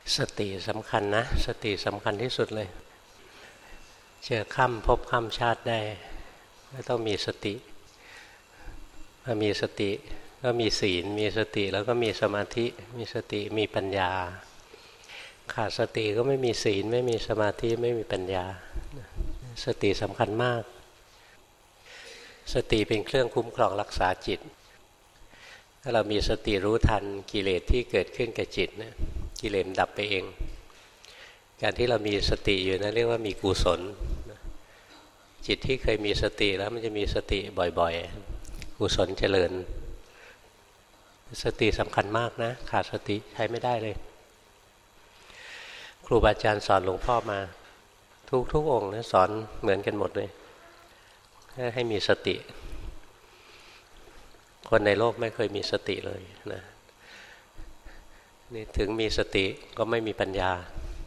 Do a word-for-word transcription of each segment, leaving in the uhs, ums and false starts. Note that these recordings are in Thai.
สติสำคัญนะสติสำคัญที่สุดเลยเจอค่ำพบค่ำชาติได้ก็ต้องมีสติพอมีสติก็มีศีลมีสติแล้วก็มีสมาธิมีสติมีปัญญาขาดสติก็ไม่มีศีลไม่มีสมาธิไม่มีปัญญาสติสำคัญมากสติเป็นเครื่องคุ้มครองรักษาจิตถ้าเรามีสติรู้ทันกิเลสที่เกิดขึ้นกับจิตนะกิเลสดับไปเองการที่เรามีสติอยู่นะเรียกว่ามีกุศลจิตที่เคยมีสติแล้วมันจะมีสติบ่อยๆกุศลเจริญสติสำคัญมากนะขาดสติใช้ไม่ได้เลยครูบาอาจารย์สอนหลวงพ่อมาทุกทุกองค์นะสอนเหมือนกันหมดเลยให้มีสติคนในโลกไม่เคยมีสติเลยนะนี่ถึงมีสติก็ไม่มีปัญญา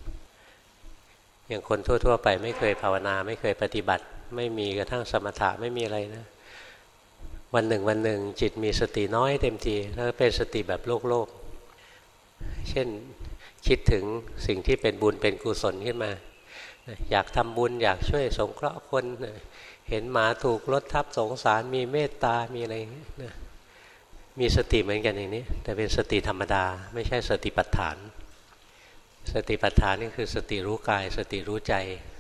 อย่างคนทั่วๆไปไม่เคยภาวนาไม่เคยปฏิบัติไม่มีกระทั่งสมถะไม่มีอะไรนะวันหนึ่งวันหนึ่งจิตมีสติน้อยเต็มทีแล้วเป็นสติแบบโลกโลกเช่นคิดถึงสิ่งที่เป็นบุญเป็นกุศลขึ้นมาอยากทำบุญอยากช่วยสงเคราะห์คนเห็นหมาถูกรถทับสงสารมีเมตตามีอะไรนะมีสติเหมือนกันอย่างนี้แต่เป็นสติธรรมดาไม่ใช่สติปัฏฐานสติปัฏฐานนี่คือสติรู้กายสติรู้ใจ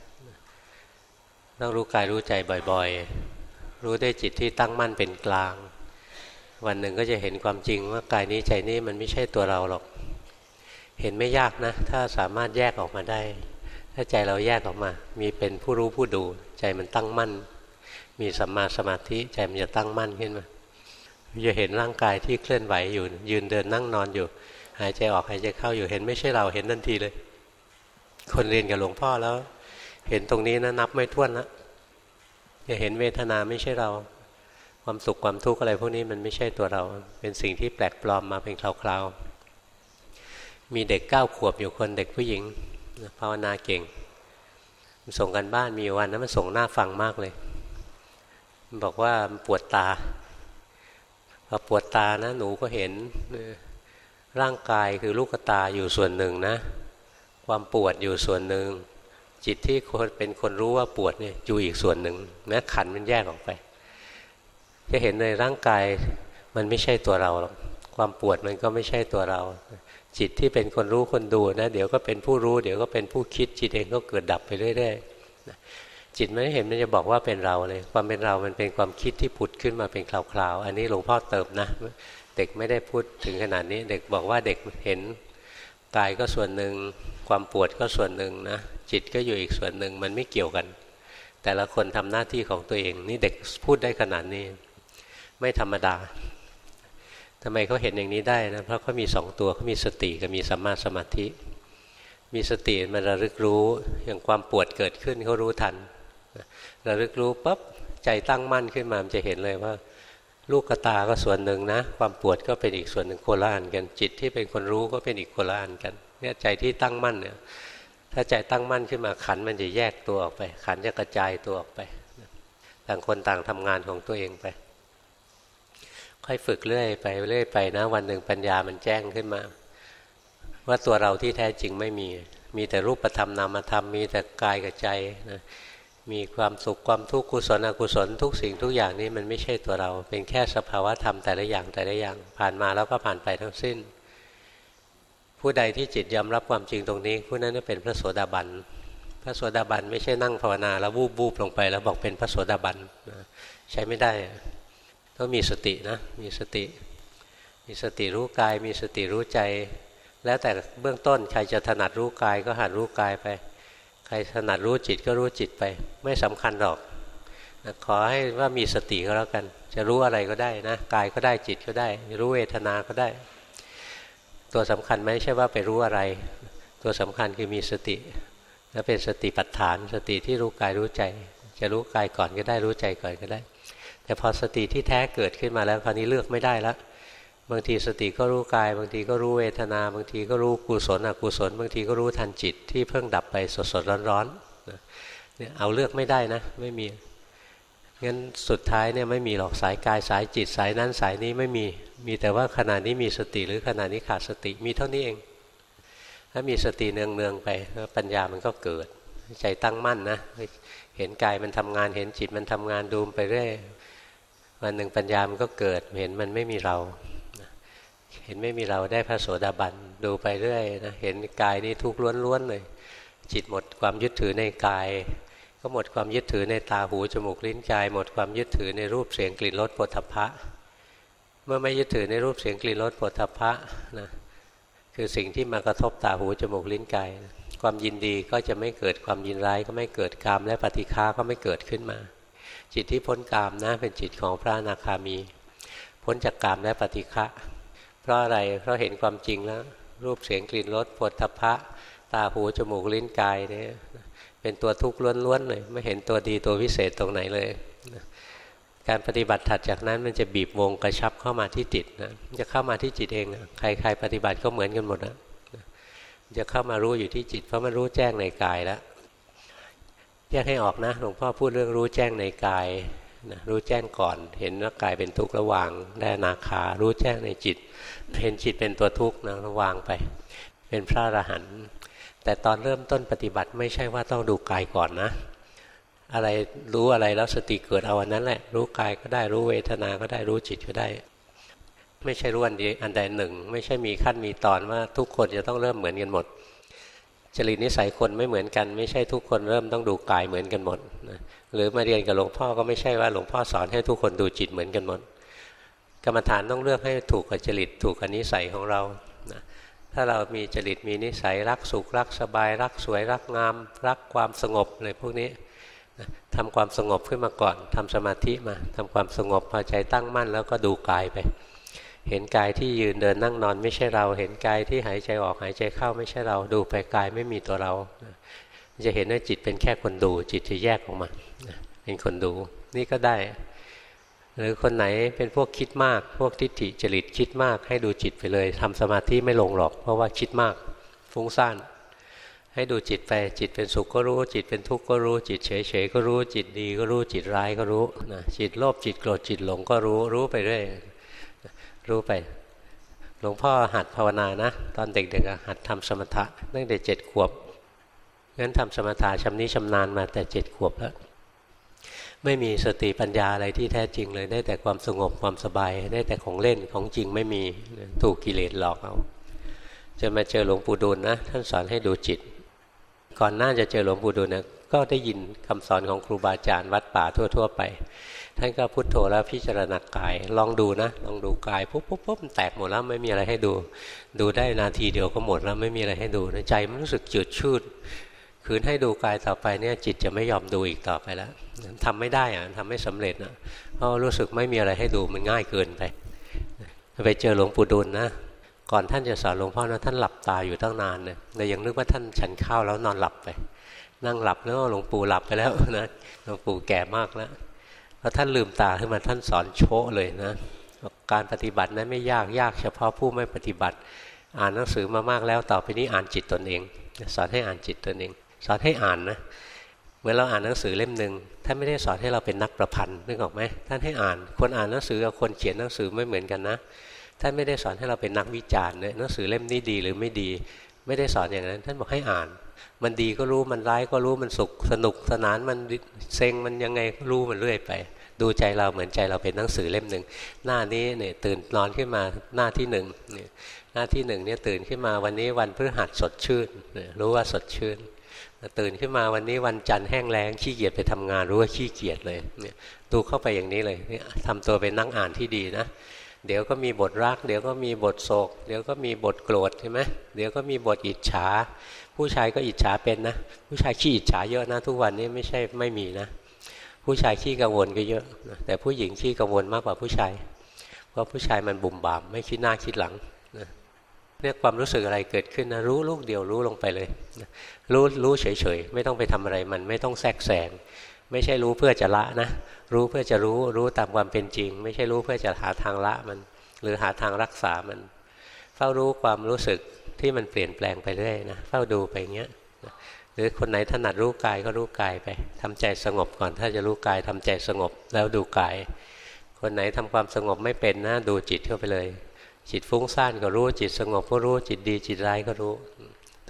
ต้องรู้กายรู้ใจบ่อยๆรู้ได้จิตที่ตั้งมั่นเป็นกลางวันหนึ่งก็จะเห็นความจริงว่ากายนี้ใจนี้มันไม่ใช่ตัวเราหรอกเห็นไม่ยากนะถ้าสามารถแยกออกมาได้ถ้าใจเราแยกออกมามีเป็นผู้รู้ผู้ดูใจมันตั้งมั่นมีสัมมาสมาธิใจมันจะตั้งมั่นขึ้นมาจะเห็นร่างกายที่เคลื่อนไหวอยู่ยืนเดินนั่งนอนอยู่หายใจออกหายใจเข้าอยู่เห็นไม่ใช่เราเห็นทันทีเลยคนเรียนกับหลวงพ่อแล้วเห็นตรงนี้นะนับไม่ถ้วนละจะเห็นเวทนาไม่ใช่เราความสุขความทุกข์อะไรพวกนี้มันไม่ใช่ตัวเราเป็นสิ่งที่แปลกปลอมมาเป็นคราวๆมีเด็กเก้าขวบอยู่คนเด็กผู้หญิงภาวนาเก่งมันส่งกันบ้านมีวันนั้นมันส่งหน้าฟังมากเลยมันบอกว่าปวดตาพอปวดตานะหนูก็เห็นร่างกายคือลูกตาอยู่ส่วนหนึ่งนะความปวดอยู่ส่วนหนึ่งจิตที่คนเป็นคนรู้ว่าปวดเนี่ยอยู่อีกส่วนหนึ่งนะขันมันแยกออกไปจะเห็นในร่างกายมันไม่ใช่ตัวเราหรอกความปวดมันก็ไม่ใช่ตัวเราจิตที่เป็นคนรู้คนดูนะเดี๋ยวก็เป็นผู้รู้เดี๋ยวก็เป็นผู้คิดจิตเองก็เกิดดับไปเรื่อยๆจิตไม่เห็นมันจะบอกว่าเป็นเราเลยความเป็นเรามันเป็นความคิดที่ผุดขึ้นมาเป็นคราวๆอันนี้หลวงพ่อเติมนะเด็กไม่ได้พูดถึงขนาดนี้เด็กบอกว่าเด็กเห็นกายก็ส่วนหนึ่งความปวดก็ส่วนหนึ่งนะจิตก็อยู่อีกส่วนหนึ่งมันไม่เกี่ยวกันแต่ละคนทำหน้าที่ของตัวเองนี่เด็กพูดได้ขนาดนี้ไม่ธรรมดาทำไมเขาเห็นอย่างนี้ได้นะเพราะเขามีสองตัวเขามีสติกับมีสัมมาสมาธิมีสติมันระลึกรู้อย่างความปวดเกิดขึ้นเขารู้ทันระลึกรู้ปั๊บใจตั้งมั่นขึ้นมามันจะเห็นเลยว่าลูกตาก็ส่วนหนึ่งนะความปวดก็เป็นอีกส่วนหนึ่งโคละอันกันจิตที่เป็นคนรู้ก็เป็นอีกโคละอันกันเนี่ยใจที่ตั้งมั่นเนี่ยถ้าใจตั้งมั่นขึ้นมาขันมันจะแยกตัวออกไปขันจะกระจายตัวออกไปต่างคนต่างทำงานของตัวเองไปค่อยฝึกเรื่อยไปเรื่อยไปนะวันหนึ่งปัญญามันแจ้งขึ้นมาว่าตัวเราที่แท้จริงไม่มีมีแต่รูปธรรมนามธรรมมีแต่กายกับใจนะมีความสุขความทุกข์กุศลอกุศลทุกสิ่งทุกอย่างนี้มันไม่ใช่ตัวเราเป็นแค่สภาวะธรรมแต่ละอย่างแต่ละอย่างผ่านมาแล้วก็ผ่านไปทั้งสิ้นผู้ใดที่จิตยอมรับความจริงตรงนี้ผู้นั้นเป็นพระโสดาบันพระโสดาบันไม่ใช่นั่งภาวนาแล้ววูบวูบลงไปแล้วบอกเป็นพระโสดาบันใช้ไม่ได้ต้องมีสตินะมีสติมีสติรู้กายมีสติรู้ใจแล้วแต่เบื้องต้นใครจะถนัดรู้กายก็หัดรู้กายไปใครถนัดรู้จิตก็รู้จิตไปไม่สำคัญหรอกขอให้ว่ามีสติก็แล้วกันจะรู้อะไรก็ได้นะกายก็ได้จิตก็ได้รู้เวทนาก็ได้ตัวสำคัญไม่ใช่ว่าไปรู้อะไรตัวสำคัญคือมีสติและเป็นสติปัฏฐานสติที่รู้กายรู้ใจจะรู้กายก่อนก็ได้รู้ใจก่อนก็ได้แต่พอสติที่แท้เกิดขึ้นมาแล้วคราวนี้เลือกไม่ได้แล้วบางทีสติก็รู้กายบางทีก็รู้เวทนาบางทีก็รู้กุศลอกุศลบางทีก็รู้ทันจิตที่เพิ่งดับไปสดๆร้อนๆเนี่ยเอาเลือกไม่ได้นะไม่มีงั้นสุดท้ายเนี่ยไม่มีหรอกสายกายสายจิตสายนั้นสายนี้ไม่มีมีแต่ว่าขณะนี้มีสติหรือขณะนี้ขาดสติมีเท่านี้เองถ้ามีสติเนืองๆไปปัญญามันก็เกิดใจตั้งมั่นนะเห็นกายมันทำงานเห็นจิตมันทำงานดูไปเรื่อยวันหนึ่งปัญญามันก็เกิดเห็นมันไม่มีเราเห็นไม่มีเราได้พระโสดาบันดูไปเรื่อยนะเห็นกายนี้ทุกข์ล้วนๆเลยจิตหมดความยึดถือในกายก็หมดความยึดถือในตาหูจมูกลิ้นกายหมดความยึดถือในรูปเสียงกลิ่นรสโผฏฐัพพะเมื่อไม่ยึดถือในรูปเสียงกลิ่นรสโผฏฐัพพะนะคือสิ่งที่มากระทบตาหูจมูกลิ้นกายความยินดีก็จะไม่เกิดความยินร้ายก็ไม่เกิดกามและปฏิฆาก็ไม่เกิดขึ้นมาจิตที่พ้นกามนะเป็นจิตของพระอนาคามีพ้นจากกามและปฏิฆะเพราะอะไรเพราะเห็นความจริงแล้วรูปเสียงกลิ่นรสโผฏฐัพพะตาหูจมูกลิ้นกายเนี่ยเป็นตัวทุกข์ล้วนๆเลยไม่เห็นตัวดีตัววิเศษตรงไหนเลยการปฏิบัติถัดจากนั้นมันจะบีบวงกระชับเข้ามาที่จิตนะจะเข้ามาที่จิตเองนะใครๆปฏิบัติก็เหมือนกันหมดนะจะเข้ามารู้อยู่ที่จิตเพราะมันรู้แจ้งในกายแล้วแยกให้ออกนะหลวงพ่อพูดเรื่องรู้แจ้งในกายนะรู้แจ้งก่อนเห็นว่ากายเป็นทุกข์ระวางได้อนาคารู้แจ้งในจิตเห็นจิตเป็นตัวทุกข์นะระวางไปเป็นพระอรหันต์แต่ตอนเริ่มต้นปฏิบัติไม่ใช่ว่าต้องดูกายก่อนนะอะไรรู้อะไรแล้วสติเกิดเอาอันนั้นแหละรู้กายก็ได้รู้เวทนาก็ได้รู้จิตก็ได้ไม่ใช่รู้อันใดอันใดหนึ่งไม่ใช่มีขั้นมีตอนว่าทุกคนจะต้องเริ่มเหมือนกันหมดจริตนิสัยคนไม่เหมือนกันไม่ใช่ทุกคนเริ่มต้องดูกายเหมือนกันหมดนะหรือมาเรียนกับหลวงพ่อก็ไม่ใช่ว่าหลวงพ่อสอนให้ทุกคนดูจิตเหมือนกันหมดกรรมฐานต้องเลือกให้ถูกกับจริตถูกกับนิสัยของเรานะถ้าเรามีจริตมีนิสัยรักสุขรักสบายรักสวยรักงามรักความสงบอะไรพวกนี้นะทำความสงบขึ้นมาก่อนทำสมาธิมาทำความสงบพอใจตั้งมั่นแล้วก็ดูกายไปเห็นกายที่ยืนเดินนั่งนอนไม่ใช่เราเห็นกายที่หายใจออกหายใจเข้าไม่ใช่เราดูไปกายไม่มีตัวเราจะเห็นว่าจิตเป็นแค่คนดูจิตจะแยกออกมาเป็นคนดูนี่ก็ได้หรือคนไหนเป็นพวกคิดมากพวกทิฏฐิจริตคิดมากให้ดูจิตไปเลยทำสมาธิไม่ลงหรอกเพราะว่าคิดมากฟุ้งซ่านให้ดูจิตไปจิตเป็นสุขก็รู้จิตเป็นทุกข์ก็รู้จิตเฉยๆก็รู้จิตดีก็รู้จิตร้ายก็รู้นะจิตโลภจิตโกรธจิตหลงก็รู้รู้ไปเรื่อยรู้ไปหลวงพ่อหัดภาวนานะตอนเด็กๆหัดทำสมถะตั้งแต่เจ็ดขวบงั้นทำสมถะชำนิชำนาญมาแต่เจ็ดขวบแล้วไม่มีสติปัญญาอะไรที่แท้จริงเลยได้แต่ความสงบความสบายได้แต่ของเล่นของจริงไม่มีถูกกิเลสหลอกเอาจะมาเจอหลวงปู่ดูลนะท่านสอนให้ดูจิตก่อนหน้าจะเจอหลวงปู่ดูลนะก็ได้ยินคำสอนของครูบาอาจารย์วัดป่าทั่วๆไปท่านก็พุทโธแล้วพิจารณากายลองดูนะลองดูกายปุ๊บปุ๊บปุ๊บแตกหมดแล้วไม่มีอะไรให้ดูดูได้นาทีเดียวก็หมดแล้วไม่มีอะไรให้ดูใจมันรู้สึกจืดชืดคืนให้ดูกายต่อไปเนี่ยจิตจะไม่ยอมดูอีกต่อไปแล้วทำไม่ได้อะทำไม่สำเร็จนะเพราะรู้สึกไม่มีอะไรให้ดูมันง่ายเกินไปไปเจอหลวงปู่ดูลนะก่อนท่านจะสอนหลวงพ่อนะท่านหลับตาอยู่ตั้งนานเลยแต่ยังนึกว่าท่านฉันข้าวแล้วนอนหลับไปนั่งหลับแล้วหลวงปู่หลับไปแล้วนะหลวงปู่แก่มากแล้วแล้วท่านลืมตาขึ้นมาท่านสอนโชะเลยนะการปฏิบัตินั้นไม่ยากยากเฉพาะผู้ไม่ปฏิบัติอ่านหนังสือมามากแล้วต่อไปนี้อ่านจิตตนเองสอนให้อ่านจิตตนเองสอนให้อ่านนะเมื่อเราอ่านหนังสือเล่มหนึ่งท่านไม่ได้สอนให้เราเป็นนักประพันธ์นึกออกไหมท่านให้อ่านคนอ่านหนังสือกับคนเขียนหนังสือไม่เหมือนกันนะท่านไม่ได้สอนให้เราเป็นนักวิจารณ์เนี่ยหนังสือเล่มนี้ดีหรือไม่ดีไม่ได้สอนอย่างนั้นท่านบอกให้อ่านมันดีก็รู้มันร้ายก็รู้มันสุขสนุกสนานมันเซ็งมันยังไงก็รู้มันเรื่อยไปดูใจเราเหมือนใจเราเป็นหนังสือเล่มหนึ่งหน้านี้เนี่ยตื่นนอนขึ้นมาหน้าที่หนึ่งเนี่ยหน้าที่หนึ่งเนี่ยตื่นขึ้นมาวันนี้วันพฤหัสสดชื่นรู้ว่าสดชื่นตื่นขึ้นมาวันนี้วันจันทร์แห้งแล้งขี้เกียจไปทำงานรู้ว่าขี้เกียจเลยเนี่ยดูเข้าไปอย่างนี้เลยเนี่ยทำตัวเป็นนักอ่านที่ดีนะเดี๋ยวก็มีบทรักเดี๋ยวก็มีบทโศกเดี๋ยวก็มีบทโกรธใช่ไหมเดี๋ยวก็มีบทอิจฉาผู้ชายก็อิจฉาเป็นนะผู้ชายขี้อิจฉาเยอะนะทุกวันนี้ไม่ใช่ไม่มีนะผู้ชายขี้กังวลก็เยอะนะแต่ผู้หญิงขี้กังวลมากกว่าผู้ชายเพราะผู้ชายมันบุ่มบ่ามไม่คิดหน้าคิดหลังนะเนี่ยความรู้สึกอะไรเกิดขึ้นนะรู้ลูกเดียวรู้ลงไปเลยนะรู้รู้เฉยๆไม่ต้องไปทำอะไรมันไม่ต้องแทรกแซงไม่ใช่รู้เพื่อจะละนะรู้เพื่อจะรู้รู้ตามความเป็นจริงไม่ใช่รู้เพื่อจะหาทางละมันหรือหาทางรักษามันเฝ้ารู้ความรู้สึกที่มันเปลี่ยนแปลงไปเรื่อยนะเฝ้าดูไปอย่างเงี้ยหรือคนไหนถนัดรู้กายก็รู้กายไปทำใจสงบก่อนถ้าจะรู้กายทำใจสงบแล้วดูกายคนไหนทำความสงบไม่เป็นนะดูจิตเข้าไปเลยจิตฟุ้งซ่านก็รู้จิตสงบก็รู้จิตดีจิตร้ายก็รู้ด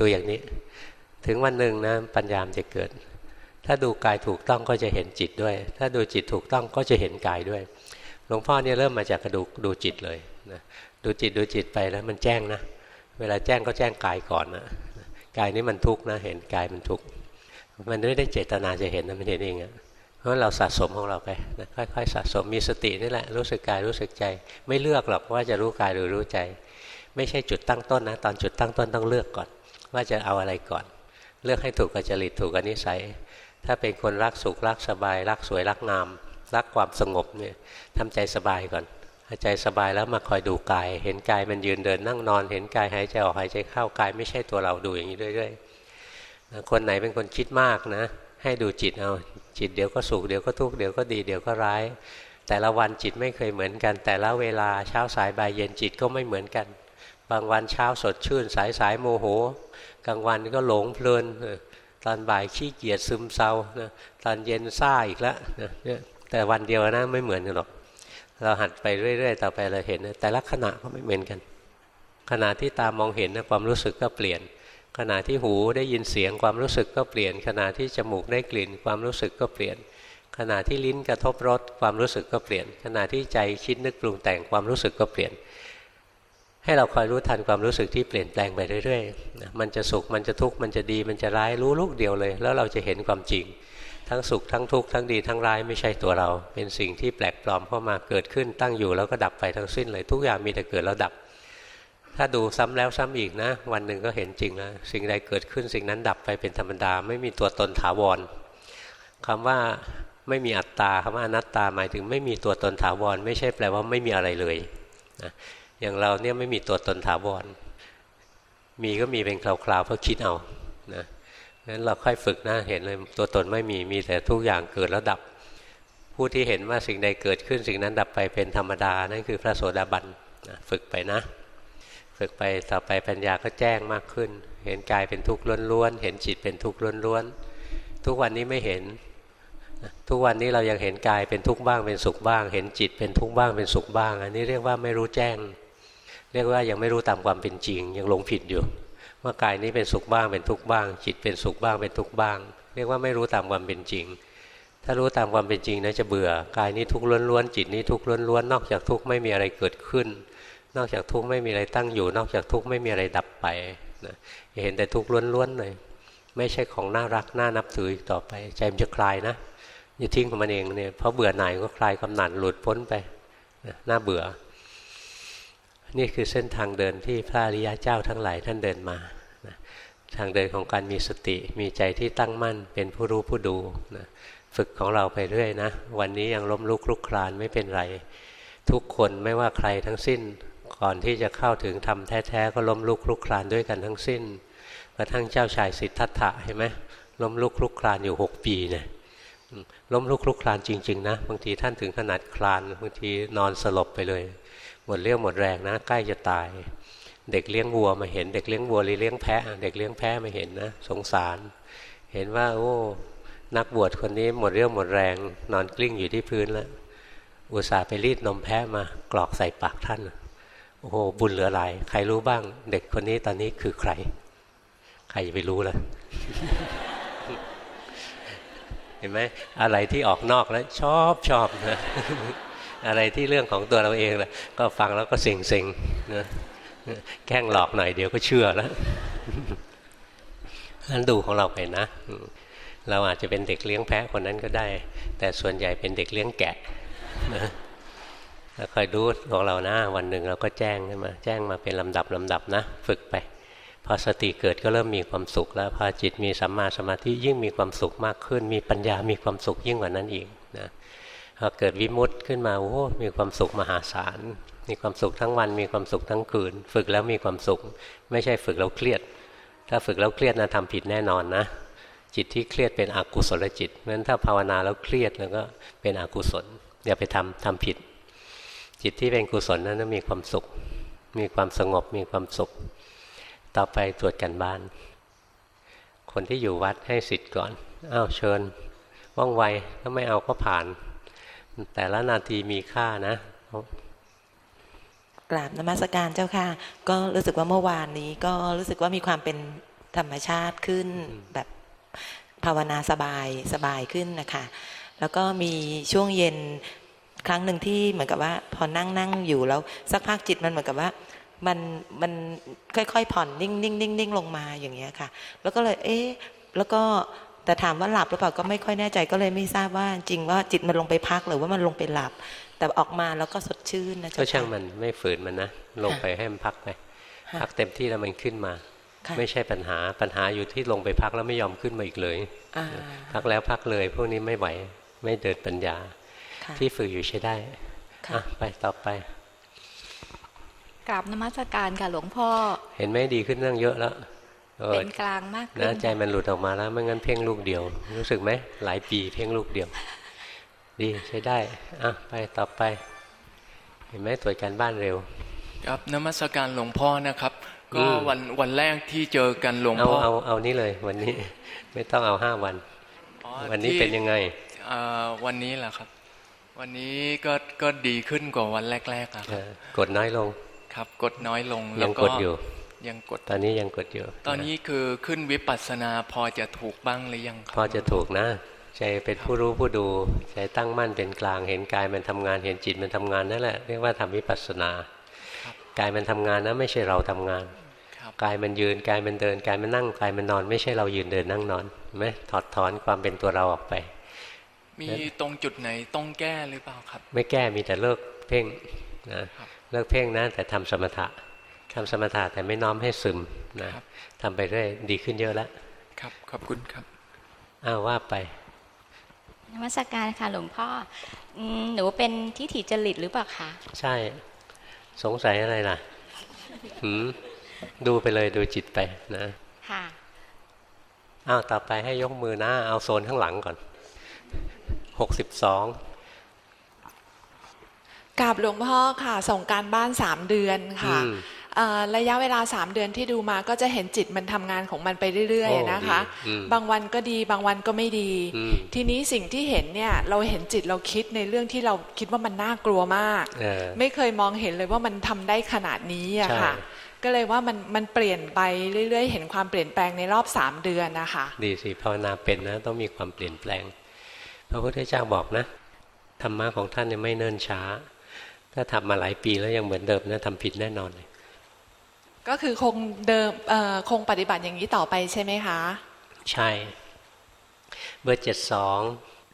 ดูอย่างนี้ถึงวันหนึ่งนะปัญญามจะเกิดถ้าดูกายถูกต้องก็จะเห็นจิตด้วยถ้าดูจิตถูกต้องก็จะเห็นกายด้วยหลวงพ่อเนี่ยเริ่มมาจากกระดูกดูจิตเลยนะดูจิตดูจิตไปแล้วมันแจ้งนะเวลาแจ้งก็แจ้งกายก่อนนะกายนี้มันทุกข์นะเห็นกายมันทุกข์มันไม่ได้เจตนาจะเห็นนะมันเห็นเองอะเพราะเราสะสมของเราไปนะค่อยๆสะสมมีสตินี่แหละรู้สึกกายรู้สึกใจไม่เลือกหรอกว่าจะรู้กายหรือรู้ใจไม่ใช่จุดตั้งต้นนะตอนจุดตั้งต้นต้องเลือกก่อนว่าจะเอาอะไรก่อนเลือกให้ถูกกับจริตถูกกับนิสัยถ้าเป็นคนรักสุขรักสบายรักสวยรักงามรักความสงบเนี่ยทำใจสบายก่อนใจสบายแล้วมาคอยดูกายเห็นกายมันยืนเดินนั่งนอนเห็นกายหายใจออกหายใจเข้ากายไม่ใช่ตัวเราดูอย่างนี้เรื่อยๆคนไหนเป็นคนคิดมากนะให้ดูจิตเอาจิตเดี๋ยวก็สุขเดี๋ยวก็ทุกข์เดี๋ยวก็ดีเดี๋ยวก็ร้ายแต่ละวันจิตไม่เคยเหมือนกันแต่ละเวลาเช้าสายบ่ายเย็นจิตก็ไม่เหมือนกันบางวันเช้าสดชื่นสายสายโมโหกลางวันก็หลงเพลินตอนบ่ายขี้เกียจซึมเศร้าตอนเย็นซ่าอีกแล้วแต่วันเดียวนะไม่เหมือนกันหรอกเราหัดไปเรื่อยๆต่อไปเราเห็นแต่ละขณะก็ไม่เหมือนกันขณะที่ตามองเห็นนะความรู้สึกก็เปลี่ยนขณะที่หูได้ยินเสียงความรู้สึกก็เปลี่ยนขณะที่จมูกได้กลิ่นความรู้สึกก็เปลี่ยนขณะที่ลิ้นกระทบรสความรู้สึกก็เปลี่ยนขณะที่ใจคิดนึกปรุงแต่งความรู้สึกก็เปลี่ยนให้เราคอยรู้ทันความรู้สึกที่เปลี่ยนแปลงไปเรื่อยๆมันจะสุขมันจะทุกข์มันจะดีมันจะร้ายรู้ลูกเดียวเลยแล้วเราจะเห็นความจริงทั้งสุขทั้งทุกข์ทั้งดีทั้งร้ายไม่ใช่ตัวเราเป็นสิ่งที่แปลกปลอมเข้ามาเกิดขึ้นตั้งอยู่แล้วก็ดับไปทั้งสิ้นเลยทุกอย่างมีแต่เกิดแล้วดับถ้าดูซ้ำแล้วซ้ำอีกนะวันหนึ่งก็เห็นจริงแล้วสิ่งใดเกิดขึ้นสิ่งนั้นดับไปเป็นธรรมดาไม่มีตัวตนถาวรคำว่าไม่มีอัตตาคำว่าอนัตตาหมายถึงไม่มีตัวตนถาวรไม่ใช่แปลว่าไม่มีอะไรเลยนะอย่างเราเนี่ยไม่มีตัวตนถาวรมีก็มีเป็นคราวๆเพราะคิดเอานะงั้นเราค่อยฝึกนะเห็นเลยตัวตนไม่มีมีแต่ทุกอย่างเกิดแล้วดับผู้ที่เห็นว่าสิ่งใดเกิดขึ้นสิ่งนั้นดับไปเป็นธรรมดานั่นคือพระโสดาบันนะฝึกไปนะฝึกไปต่อไปปัญญาก็แจ้งมากขึ้นเห็นกายเป็นทุกข์ล้วนๆเห็นจิตเป็นทุกข์ล้วนๆทุกวันนี้ไม่เห็นทุกวันนี้เรายังเห็นกายเป็นทุกข์บ้างเป็นสุขบ้างเห็นจิตเป็นทุกข์บ้างเป็นสุขบ้างอันนี้เรียกว่าไม่รู้แจ้งเรียกว่ายังไม่รู้ตามความเป็นจริงยังหลงผิดอยู่ว่ากายนี้เป็นสุขบ้างเป็นทุกข์บ้างจิตเป็นสุขบ้างเป็นทุกข์บ้างเรียกว่าไม่รู้ตามความเป็นจริงถ้ารู้ตามความเป็นจริงนะจะเบื่อกายนี้ทุกข์ล้วนๆจิตนี้ทุกข์ล้วนๆนอกจากทุกข์ไม่มีอะไรเกิดขึ้นนอกจากทุกข์ไม่มีอะไรตั้งอยู่นอกจากทุกข์ไม่มีอะไรดับไปนะเห็นแต่ทุกข์ล้วนๆเลยไม่ใช่ของน่ารักน่านับถืออีกต่อไปใจมันจะคลายนะอย่าทิ้งของมันเองเนี่ยเพราะเบื่อหน่ายก็คลายกำหนัดหลุดพ้นไปนะน่าเบื่อนี่คือเส้นทางเดินที่พระอริยเจ้าทั้งหลายท่านเดินมานะทางเดินของการมีสติมีใจที่ตั้งมั่นเป็นผู้รู้ผู้ดูนะฝึกของเราไปเรื่อยนะวันนี้ยังล้มลุกคลุกคลานไม่เป็นไรทุกคนไม่ว่าใครทั้งสิ้นก่อนที่จะเข้าถึงธรรมแท้ๆก็ล้มลุกคลุกคลานด้วยกันทั้งสิ้นกระทั่งเจ้าชายสิทธัตถะเห็นไหมล้มลุกคลุกคลานอยู่หกปีเนี่ยล้มลุกคลุกคลานจริงๆนะบางทีท่านถึงขนาดคลานบางทีนอนสลบไปเลยหมดเรี่ยวหมดแรงนะใกล้จะตายเด็กเลี้ยงวัวมาเห็นเด็กเลี้ยงวัวหรือเลี้ยงแพะเด็กเลี้ยงแพะมาเห็นนะสงสารเห็นว่าโอ้นักบวชคนนี้หมดเรี่ยวหมดแรงนอนกลิ้งอยู่ที่พื้นแล้วอุตส่าห์ไปรีดนมแพะมากรอกใส่ปากท่านโอ้โหบุญเหลือหลายใครรู้บ้างเด็กคนนี้ตอนนี้คือใครใครจะไปรู้ล่ะ เห็นไหมอะไรที่ออกนอกแล้วชอบชอบนะ อะไรที่เรื่องของตัวเราเองแหละก็ฟังแล้วก็เซ็งเซ็งนะแกล้งหลอกหน่อยเดี๋ยวก็เชื่อแล้วนั่นดูของเราไปนะเราอาจจะเป็นเด็กเลี้ยงแพะคนนั้นก็ได้แต่ส่วนใหญ่เป็นเด็กเลี้ยงแกะนะแล้วคอยดูของเรานะวันหนึ่งเราก็แจ้งขึ้นมาแจ้งมาเป็นลำดับลำดับนะฝึกไปพอสติเกิดก็เริ่มมีความสุขแล้วพอจิตมีสัมมาสมาธิยิ่งมีความสุขมากขึ้นมีปัญญามีความสุขยิ่งกว่านั้นอีกนะพอเกิดวิมุตติขึ้นมาโอ้มีความสุขมหาศาลมีความสุขทั้งวันมีความสุขทั้งคืนฝึกแล้วมีความสุขไม่ใช่ฝึกแล้วเครียดถ้าฝึกแล้วเครียดนะทำผิดแน่นอนนะจิตที่เครียดเป็นอกุศลจิตเพราะฉะนั้นถ้าภาวนาแล้วเครียดแล้วก็เป็นอกุศลอย่าไปทำทำผิดจิตที่เป็นกุศลนั้นมีความสุขมีความสงบมีความสุขต่อไปตรวจกันบ้านคนที่อยู่วัดให้สิทธิ์ก่อนอ้าวเชิญว่องไวถ้าไม่เอาก็ผ่านแต่ละนาทีมีค่านะกราบนมัสการเจ้าค่ะก็รู้สึกว่าเมื่อวานนี้ก็รู้สึกว่ามีความเป็นธรรมชาติขึ้นแบบภาวนาสบายสบายขึ้นนะคะแล้วก็มีช่วงเย็นครั้งหนึ่งที่เหมือนกับว่าพอนั่งนั่งอยู่แล้วสักพักจิตมันเหมือนกับว่ามันมันค่อยๆผ่อนนิ่งนิ่งนิ่งนิ่งลงมาอย่างเงี้ยค่ะแล้วก็เลยเอ๊ะแล้วก็แต่ถามว่าหลับหรือเปล่าก็ไม่ค่อยแน่ใจก็เลยไม่ทราบว่าจริงว่าจิตมันลงไปพักหรือว่ามันลงไปหลับแต่ออกมาแล้วก็สดชื่นนะจ๊ะก็ช่างมันไม่ฝืนมันนะลงไปให้มันพักไปพักเต็มที่แล้วมันขึ้นมาไม่ใช่ปัญหาปัญหาอยู่ที่ลงไปพักแล้วไม่ยอมขึ้นมาอีกเลยพักแล้วพักเลยพวกนี้ไม่ไหวไม่เดินปัญญาที่ฝึกอยู่ใช้ได้ไปต่อไปกราบนมัสการค่ะหลวงพ่อเห็นไหมดีขึ้นนั่งเยอะแล้วเป็นกลางมากขึ้นนะใจมันหลุดออกมาแล้วไม่งั้นเพ่งลูกเดียวรู้สึกไหมหลายปีเพ่งลูกเดียวดีใช้ได้อ่ะไปต่อไปเห็นไหมตรวจการบ้านเร็วครับนมัสการหลวงพ่อนะครับก็วันวันแรกที่เจอกันหลวงพ่อเอาเอาเอานี่เลยวันนี้ไม่ต้องเอาห้าวันวันนี้เป็นยังไงวันนี้แหละครับวันนี้ก็ก็ดีขึ้นกว่าวันแรกๆครับกดน้อยลงครับกดน้อยลงยังกดอยู่ยังกดตอนนี้ยังกดอยู่ตอนนี้คือขึ้นวิปัสสนาพอจะถูกบ้างหรือยังพอจะถูกนะใจเป็นผู้รู้ผู้ดูใจตั้งมั่นเป็นกลางเห็นกายมันทำงานเห็นจิตมันทำงานนั่นแหละเรียกว่าทำวิปัสสนากายมันทำงานนะไม่ใช่เราทำงานกายมันยืนกายมันเดินกายมันนั่งกายมันนอนไม่ใช่เรายืนเดินนั่งนอนไหมถอดถอนความเป็นตัวเราออกไปมีตรงจุดไหนต้องแก้หรือเปล่าครับไม่แก้มีแต่เลิกเพ่งนะเลิกเพ่งนะแต่ทำสมถะทำสมถะแต่ไม่น้อมให้ซึมนะทำไปเรื่อยดีขึ้นเยอะแล้วครับขอบคุณครับอ้าวว่าไปนมัสการค่ะหลวงพ่อหนูเป็นทิฏฐิจริตหรือเปล่าคะใช่สงสัยอะไรล่ะหืมดูไปเลยดูจิตไปนะค่ะอ้าวต่อไปให้ยกมือนะเอาโซนข้างหลังก่อนหกสิบสองกราบหลวงพ่อค่ะส่งการบ้านสามเดือนค่ะระยะเวลาสามเดือนที่ดูมาก็จะเห็นจิตมันทำงานของมันไปเรื่อยๆนะคะบางวันก็ดีบางวันก็ไม่ดีทีนี้สิ่งที่เห็นเนี่ยเราเห็นจิตเราคิดในเรื่องที่เราคิดว่ามันน่ากลัวมากไม่เคยมองเห็นเลยว่ามันทำได้ขนาดนี้อะค่ะก็เลยว่ามันมันเปลี่ยนไปเรื่อยๆเห็นความเปลี่ยนแปลงในรอบสามเดือนนะคะดีสิภาวนาเป็นนะต้องมีความเปลี่ยนแปลงพระพุทธเจ้าบอกนะธรรมะของท่านเนี่ยไม่เนิ่นช้าถ้าทำมาหลายปีแล้วยังเหมือนเดิมนะทำผิดแน่นอนเลยก็คือคงเดิมคงปฏิบัติอย่างนี้ต่อไปใช่ไหมคะใช่เบอร์เจ็ดสอง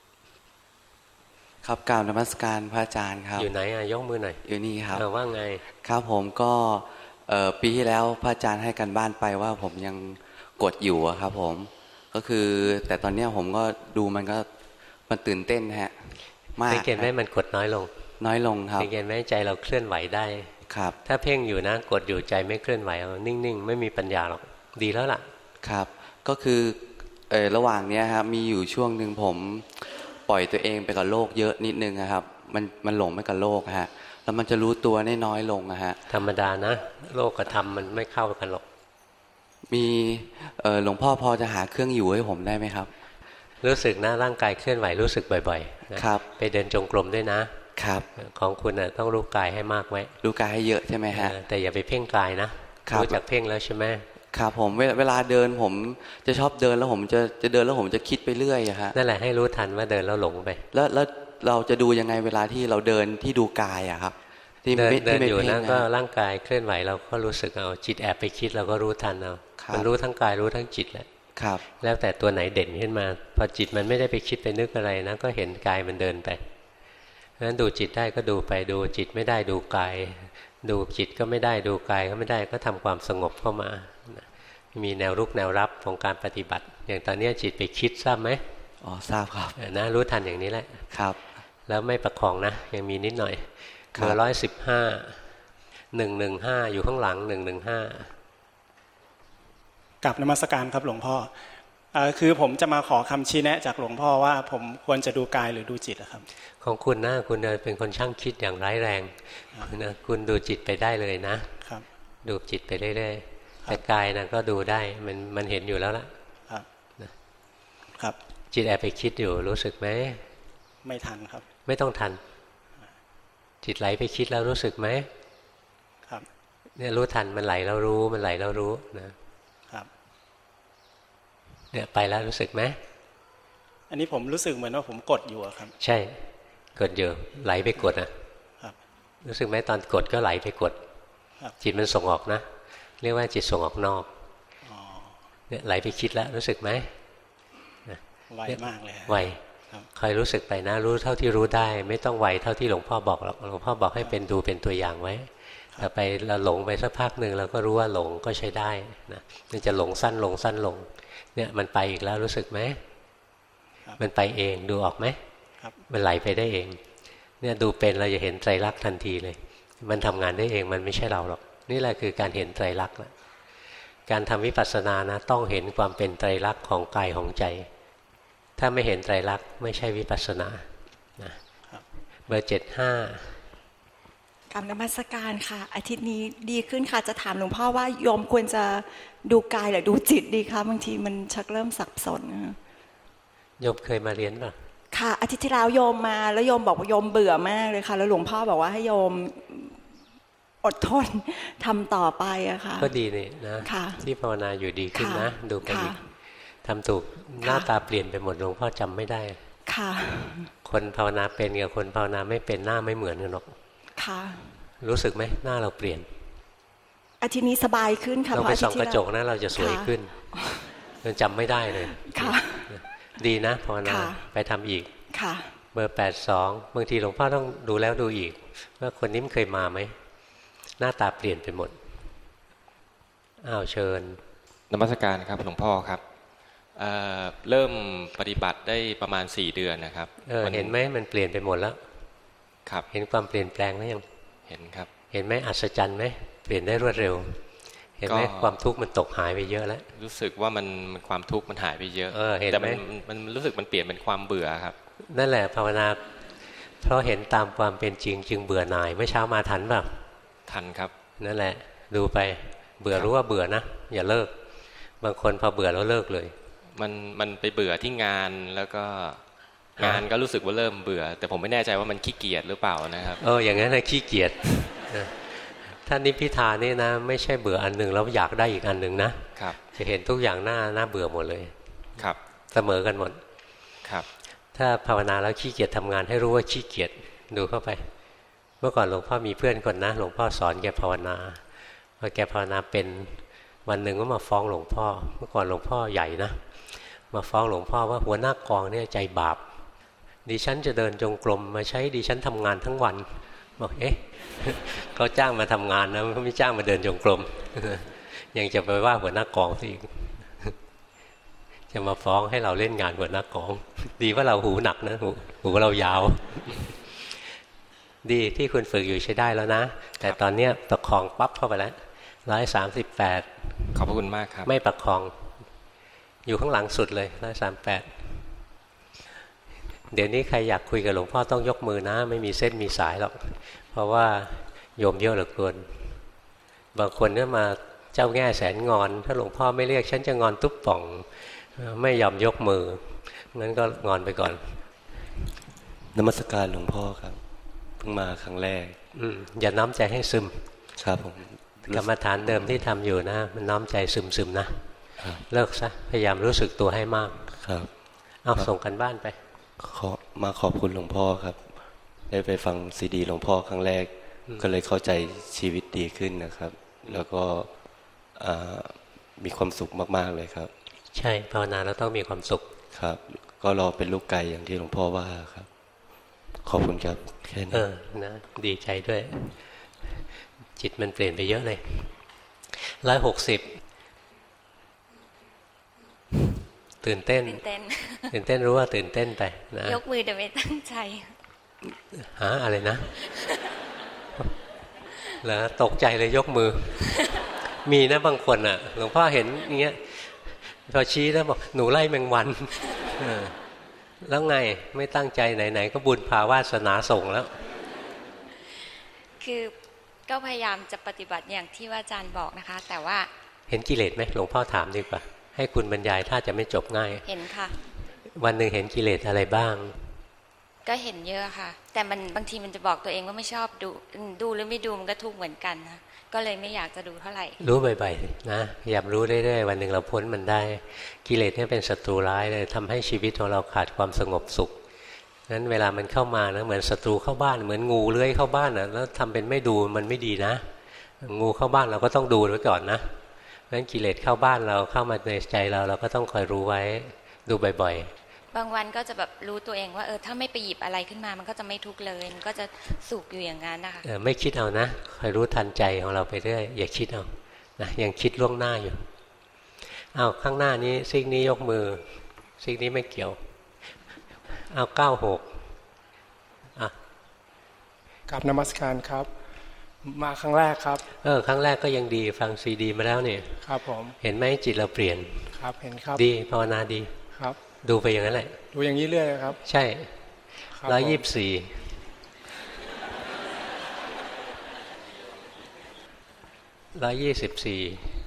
ครับกราบนมัสการพระอาจารย์ครับอยู่ไหนอ่ะยกมือหน่อยอยู่นี่ครับว่าไงครับผมก็ปีที่แล้วพระอาจารย์ให้กันบ้านไปว่าผมยังกดอยู่ครับผมก็คือแต่ตอนนี้ผมก็ดูมันก็มันตื่นเต้นฮะมากสังเกตไหมมันกดน้อยลงน้อยลงครับสังเกตไหมใจเราเคลื่อนไหวได้ครับถ้าเพ่งอยู่นะกดอยู่ใจไม่เคลื่อนไหวนิ่งๆไม่มีปัญญาหรอกดีแล้วล่ะครับก็คือเออระหว่างนี้ครับมีอยู่ช่วงหนึ่งผมปล่อยตัวเองไปกับโลกเยอะนิดนึงครับมันมันหลงไปกับโลกฮะแล้วมันจะรู้ตัวน้อยลงนะฮะธรรมดานะโลกกับธรรมมันไม่เข้ากันหรอกมีหลวงพ่อพอจะหาเครื่องอยู่ให้ผมได้ไหมครับรู้สึกนะร่างกายเคลื่อนไหวรู้สึกบ่อยๆนะครับไปเดินจงกรมด้วยนะครับของคุณน่ะต้องรู้กายให้มากไว้รู้กายให้เยอะใช่ไหมฮะแต่อย่าไปเพ่งกายนะรู้จักเพ่งแล้วใช่ไหมครับผมเวลาเดินผมจะชอบเดินแล้วผมจะจะเดินแล้วผมจะคิดไปเรื่อยอะฮะนั่นแหละให้รู้ทันว่าเดินแล้วหลงไปแล้วแล้วเราจะดูยังไงเวลาที่เราเดินที่ดูกายอะครับที่เดินเดินอยู่นะก็ร่างกายเคลื่อนไหวเราก็รู้สึกเอาจิตแอบไปคิดเราก็รู้ทันเอามันรู้ทั้งกายรู้ทั้งจิตแหละครับแล้วแต่ตัวไหนเด่นขึ้นมาพอจิตมันไม่ได้ไปคิดไปนึกอะไรนะก็เห็นกายมันเดินไปงั้นดูจิตได้ก็ดูไปดูจิตไม่ได้ดูกายดูจิตก็ไม่ได้ดูกายก็ไม่ได้ก็ทำความสงบเข้ามามีแนวรุกแนวรับของการปฏิบัติอย่างตอนนี้จิตไปคิดทราบไหมอ๋อทราบครับนะรู้ทันอย่างนี้แหละครับแล้วไม่ประคองนะยังมีนิดหน่อยเบอร์ร้อยสิบห้าหนึ่งหนึ่งห้าอยู่ข้างหลังหนึ่งหนึ่งห้ากับนมัสการครับหลวงพ่อคือผมจะมาขอคำชี้แนะจากหลวงพ่อว่าผมควรจะดูกายหรือดูจิตครับของคุณนะคุณเป็นคนช่างคิดอย่างร้ายแรงนะคุณดูจิตไปได้เลยนะครับดูจิตไปเรื่อยๆแต่กายนะก็ดูได้มันมันเห็นอยู่แล้วล่ะครับนะครับจิตแอบไปคิดอยู่รู้สึกไหมไม่ทันครับไม่ต้องทันจิตไหลไปคิดแล้วรู้สึกไหมครับเนี่ยรู้ทันมันไหลแล้วรู้มันไหลแล้วรู้นะครับเนี่ยไปแล้วรู้สึกไหมอันนี้ผมรู้สึกเหมือนว่าผมกดอยู่ครับใช่กดอยู่ไหลไปกดนะครับรู้สึกไหมตอนกดก็ไหลไปกดจิตมันส่งออกนะเรียกว่าจิตส่งออกนอกเนี่ยไหลไปคิดแล้วรู้สึกไหมไวมากเลยไวคอยรู้สึกไปนะรู้เท่าที่รู้ได้ไม่ต้องไวเท่าที่หลวงพ่อบอกหรอกหลวงพ่อบอกให้เป็นดูเป็นตัวอย่างไว้แต่ไปเราหลงไปสักพักหนึ่งเราก็รู้ว่าหลงก็ใช้ได้นะมันจะหลงสั้นลงสั้นลงเนี่ยมันไปอีกแล้วรู้สึกไหมมันไปเองดูออกไหมมันไหลไปได้เองเนี่ยดูเป็นเราจะเห็นไตรลักษณ์ทันทีเลยมันทำงานได้เองมันไม่ใช่เราหรอกนี่แหละคือการเห็นไตรลักษณ์การทำวิปัสสนานะต้องเห็นความเป็นไตรลักษณ์ของกายของใจถ้าไม่เห็นไตรลักษณ์ไม่ใช่วิปัสสนานะเบอร์เจ็ดห้ากรรมนมัสการค่ะอาทิตย์นี้ดีขึ้นค่ะจะถามหลวงพ่อว่าโยมควรจะดูกายหรือดูจิตดีคะบางทีมันชักเริ่มสับสนโยมเคยมาเรียนป่ะค่ะอาทิตย์ที่แล้วโยมมาแล้วโยมบอกว่าโยมเบื่อมากเลยค่ะแล้วหลวงพ่อบอกว่าให้โยมอดทนทำต่อไปอะค่ะก็ดีนี่นะที่ภาวนาอยู่ดีขึ้นนะดูไปอีกทำถูกหน้าตาเปลี่ยนไปหมดหลวงพ่อจำไม่ได้ค่ะคนภาวนาเป็นกับคนภาวนาไม่เป็นหน้าไม่เหมือนกันหรอกค่ะรู้สึกไหมหน้าเราเปลี่ยนอาทิตย์นี้สบายขึ้นค่ะเราไปส่องกระจกนะเราจะสวยขึ้นมันจำไม่ได้เลยค่ะดีนะภาวนาไปทำอีกค่ะเบอร์แปดสองบางทีหลวงพ่อต้องดูแล้วดูอีกว่าคนนี้มันเคยมาไหมหน้าตาเปลี่ยนไปหมดอ้าวเชิญนมัสการครับหลวงพ่อครับ เอ่อเริ่มปฏิบัติได้ประมาณสี่เดือนนะครับเออเห็นไหมมันเปลี่ยนไปหมดแล้วครับเห็นความเปลี่ยนแปลงไหมยังเห็นครับเห็นไหมอัศจรรย์ไหมเปลี่ยนได้รวดเร็วเห็นไหมความทุกข์มันตกหายไปเยอะแล้วรู้สึกว่ามันความทุกข์มันหายไปเยอะเออเห็นไหมมันรู้สึกมันเปลี่ยนเป็นความเบื่อครับนั่นแหละภาวนาเพราะเห็นตามความเป็นจริงจึงเบื่อหน่ายเมื่อเช้ามาทันป่ะทันครับนั่นแหละดูไปเบื่อรู้ว่าเบื่อนะอย่าเลิกบางคนพอเบื่อแล้วเลิกเลยมันมันไปเบื่อที่งานแล้วก็งานก็รู้สึกว่าเริ่มเบื่อแต่ผมไม่แน่ใจว่ามันขี้เกียจหรือเปล่านะครับเอออย่างนั้นนะขี้เกียจท่านนิพพิทานี่นะไม่ใช่เบื่ออันหนึ่งแล้วอยากได้อีกอันหนึ่งนะครับจะเห็นทุกอย่างหน้าหน้าเบื่อหมดเลยครับเสมอกันหมดครับถ้าภาวนาแล้วขี้เกียจทำงานให้รู้ว่าขี้เกียจดูเข้าไปเมื่อก่อนหลวงพ่อมีเพื่อนคนนะหลวงพ่อสอนแกภาวนาพอแกภาวนาเป็นวันหนึ่งก็มาฟ้องหลวงพ่อเมื่อก่อนหลวงพ่อใหญ่นะมาฟ้องหลวงพ่อว่าหัวหน้ากองเนี่ยใจบาปดิฉันจะเดินจงกรมมาใช้ดิฉันทำงานทั้งวันบอกเอ๊ะเขาจ้างมาทำงานนะเขาไม่จ้างมาเดินจงกรมยังจะไปว่าหัวหน้ากองซะอีกจะมาฟ้องให้เราเล่นงานหัวหน้ากองดีว่าเราหูหนักนะหูหูเรายาวดีที่คุณฝึกอยู่ใช้ได้แล้วนะแต่ตอนเนี้ยประคองปั๊บเข้าไปแล้วร้อยสามสิบแปดขอบพระคุณมากครับไม่ประคองอยู่ข้างหลังสุดเลยร้อยสามแปดเดี๋ยวนี้ใครอยากคุยกับหลวงพ่อต้องยกมือนะไม่มีเส้นมีสายหรอกเพราะว่าโยมเยอะเหลือเกินบางคนเนี่ยมาเจ้าแง่แสนงอนถ้าหลวงพ่อไม่เรียกฉันจะงอนตุ๊บป่องไม่ยอมยกมืองั้นก็งอนไปก่อนนมัสการหลวงพ่อครับเพิ่งมาครั้งแรกอืมอย่าน้อมใจให้ซึมครับผมกรรมฐานเดิมที่ทำอยู่นะมันน้อมใจซึมซึมนะเลิกซะพยายามรู้สึกตัวให้มากครับเอาส่งกันบ้านไปขอมาขอบคุณหลวงพ่อครับได้ไปฟังซีดีหลวงพ่อครั้งแรกก็เลยเข้าใจชีวิตดีขึ้นนะครับแล้วก็มีความสุขมากๆเลยครับใช่ภาวนาแล้วต้องมีความสุขครับก็รอเป็นลูกไก่อย่างที่หลวงพ่อว่าครับขอบคุณครับแค่นี้เออนะดีใจด้วยจิตมันเปลี่ยนไปเยอะเลยร้อยหกสิบตื่นเต้นตื่นเต้นตื่นเต้นรู้ว่าตื่นเต้นไปนะยกมือแต่ไม่ตั้งใจหาอะไรนะแล้วตกใจเลยยกมือมีนะบางคนอ่ะหลวงพ่อเห็นอย่างเงี้ยพอชี้แล้วบอกหนูไล่แมงวันแล้วไงไม่ตั้งใจไหนๆก็บุญพาวาสนาส่งแล้วคือก็พยายามจะปฏิบัติอย่างที่ว่าอาจารย์บอกนะคะแต่ว่าเห็นกิเลสไหมหลวงพ่อถามดีกว่าให้คุณบรรยายถ้าจะไม่จบง่ายเห็นค่ะวันหนึ่งเห็นกิเลสอะไรบ้างก็เห็นเยอะค่ะแต่มันบางทีมันจะบอกตัวเองว่าไม่ชอบดูดูหรือไม่ดูมันก็ทุกข์เหมือนกันนะก็เลยไม่อยากจะดูเท่าไหร่รู้บ่อยๆนะพยายามรู้เรื่อยๆวันหนึ่งเราพ้นมันได้กิเลสเนี่ยเป็นศัตรูร้ายเลยทำให้ชีวิตของเราขาดความสงบสุขนั้นเวลามันเข้ามานะเหมือนศัตรูเข้าบ้านเหมือนงูเลื้อยเข้าบ้านนะแล้วทำเป็นไม่ดูมันไม่ดีนะงูเข้าบ้านเราก็ต้องดูไว้ก่อนนะนั้นกิเลสเข้าบ้านเราเข้ามาในใจเราเราก็ต้องคอยรู้ไว้ดูบ่อยๆบางวันก็จะแบบรู้ตัวเองว่าเออถ้าไม่ไปหยิบอะไรขึ้นมามันก็จะไม่ทุกข์เลยมันก็จะสุขอยู่อย่างนั้นนะคะเออไม่คิดเอานะคอยรู้ทันใจของเราไปเรื่อยอย่าคิดเอานะยังคิดล่วงหน้าอยู่เอาข้างหน้านี้ซีกนี้ยกมือซีกนี้ไม่เกี่ยวเอาเก้าหกอ่ะกับนมัสการครับมาครั้งแรกครับเออครั้งแรกก็ยังดีฟังซีดีมาแล้วเนี่ยครับผมเห็นไหมจิตเราเปลี่ยนครับเห็นครับดีภาวนาดีครับดูไปอย่างนั้นแหละดูอย่างนี้เรื่อยครับใช่ร้อยยี่สิบสี่ร้อยยี่สิบสี่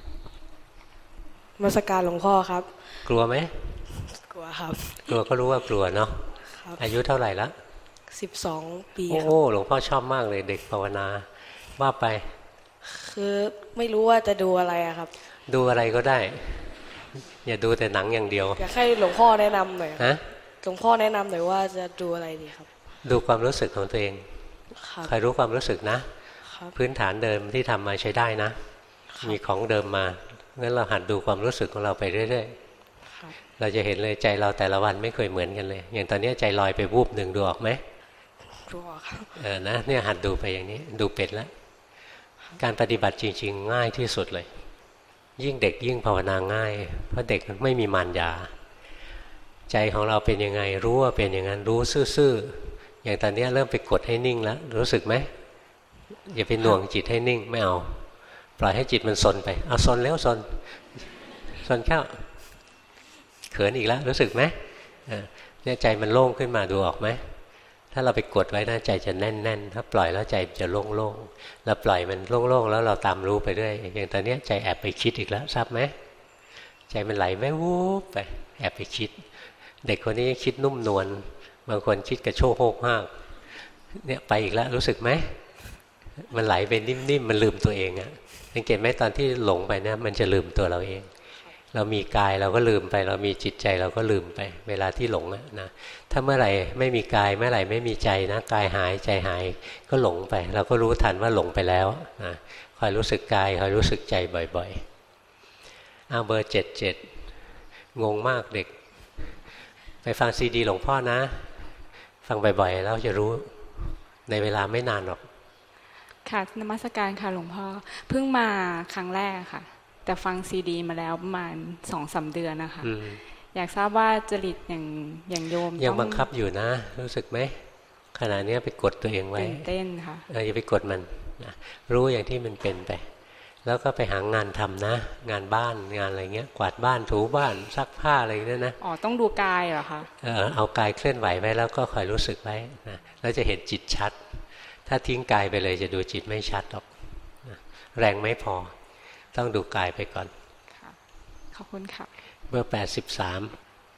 นมัสการหลวงพ่อครับกลัวไหมกลัวครับกลัวก็รู้ว่ากลัวเนาะอายุเท่าไหร่ละสิบสองปีโอ้หลวงพ่อชอบมากเลยเด็กภาวนาว่าไปคือไม่รู้ว่าจะดูอะไรอะครับดูอะไรก็ได้อย่าดูแต่หนังอย่างเดียวอยากให้หลวงพ่อแนะนำหน่อยฮะหลวงพ่อแนะนำหน่อยว่าจะดูอะไรดีครับดูความรู้สึกของตัวเองใครรู้ความรู้สึกนะพื้นฐานเดิมที่ทำมาใช้ได้นะมีของเดิมมางั้นเราหัดดูความรู้สึกของเราไปเรื่อยๆเราจะเห็นเลยใจเราแต่ละวันไม่เคยเหมือนกันเลยอย่างตอนนี้ใจลอยไปวูบหนึ่งดูออกไหมดูออกครับเออนะเนี่ยหัดดูไปอย่างนี้ดูเป็นแล้วการปฏิบัติจริงๆง่ายที่สุดเลยยิ่งเด็กยิ่งภาวนาง่ายเพราะเด็กไม่มีมารยาใจของเราเป็นยังไงรู้ว่าเป็นอย่างนั้นรู้ซื่อๆอย่างตอนนี้เริ่มไปกดให้นิ่งแล้วรู้สึกไหมอย่าไปหน่วงจิตให้นิ่งไม่เอาปล่อยให้จิตมันซนไปเอาซนแล้วซนซนแค่เขินอีกแล้วรู้สึกไหมเนี่ยใจมันโล่งขึ้นมาดูออกไหมถ้าเราไปกดไว้นะใจจะแน่นๆถ้าปล่อยแล้วใจจะโล่งๆเราปล่อยมันโล่งๆแล้วเราตามรู้ไปเรื่อยอย่างตอนนี้ใจแอบไปคิดอีกแล้วทราบไหมใจมันไหลแม่วูบไปแอบไปคิดเด็กคนนี้คิดนุ่มนวลบางคนคิดกระโชกโฮกห้างเนี่ยไปอีกแล้วรู้สึกไหมมันไหลไปนิ่มๆมันลืมตัวเองอะสังเกตไหมตอนที่หลงไปเนี่ยมันจะลืมตัวเราเองเรามีกายเราก็ลืมไปเรามีจิตใจเราก็ลืมไปเวลาที่หลงนะถ้าเมื่อไหร่ไม่มีกายเมื่อไหร่ไม่มีใจนะกายหายใจหายก็หลงไปเราก็รู้ทันว่าหลงไปแล้วนะคอยรู้สึกกายคอยรู้สึกใจบ่อยๆเอาเบอร์เจ็ดเจ็ดงงมากเด็กไปฟังซีดีหลวงพ่อนะฟังบ่อยๆแล้วจะรู้ในเวลาไม่นานหรอกค่ะนมัสการค่ะหลวงพ่อเพิ่งมาครั้งแรกค่ะแต่ฟังซีดีมาแล้วประมาณสองสามเดือนนะคะอยากทราบว่าจริตอย่างอย่างโยมยังบังคับอยู่นะรู้สึกไหมขณะนี้ไปกดตัวเองไว้ตื่นเต้นค่ะเอออย่าไปกดมันนะรู้อย่างที่มันเป็นไปแล้วก็ไปหางานทำนะงานบ้านงานอะไรเงี้ยกวาดบ้านถูบ้านซักผ้าอะไรเงี้ยนะอ๋อต้องดูกายเหรอคะเออเอากายเคลื่อนไหวไว้แล้วก็คอยรู้สึกไว้นะแล้วจะเห็นจิตชัดถ้าทิ้งกายไปเลยจะดูจิตไม่ชัดหรอกแรงไม่พอต้องดูกายไปก่อนขอบคุณค่ะเบอร์แปดสิบสาม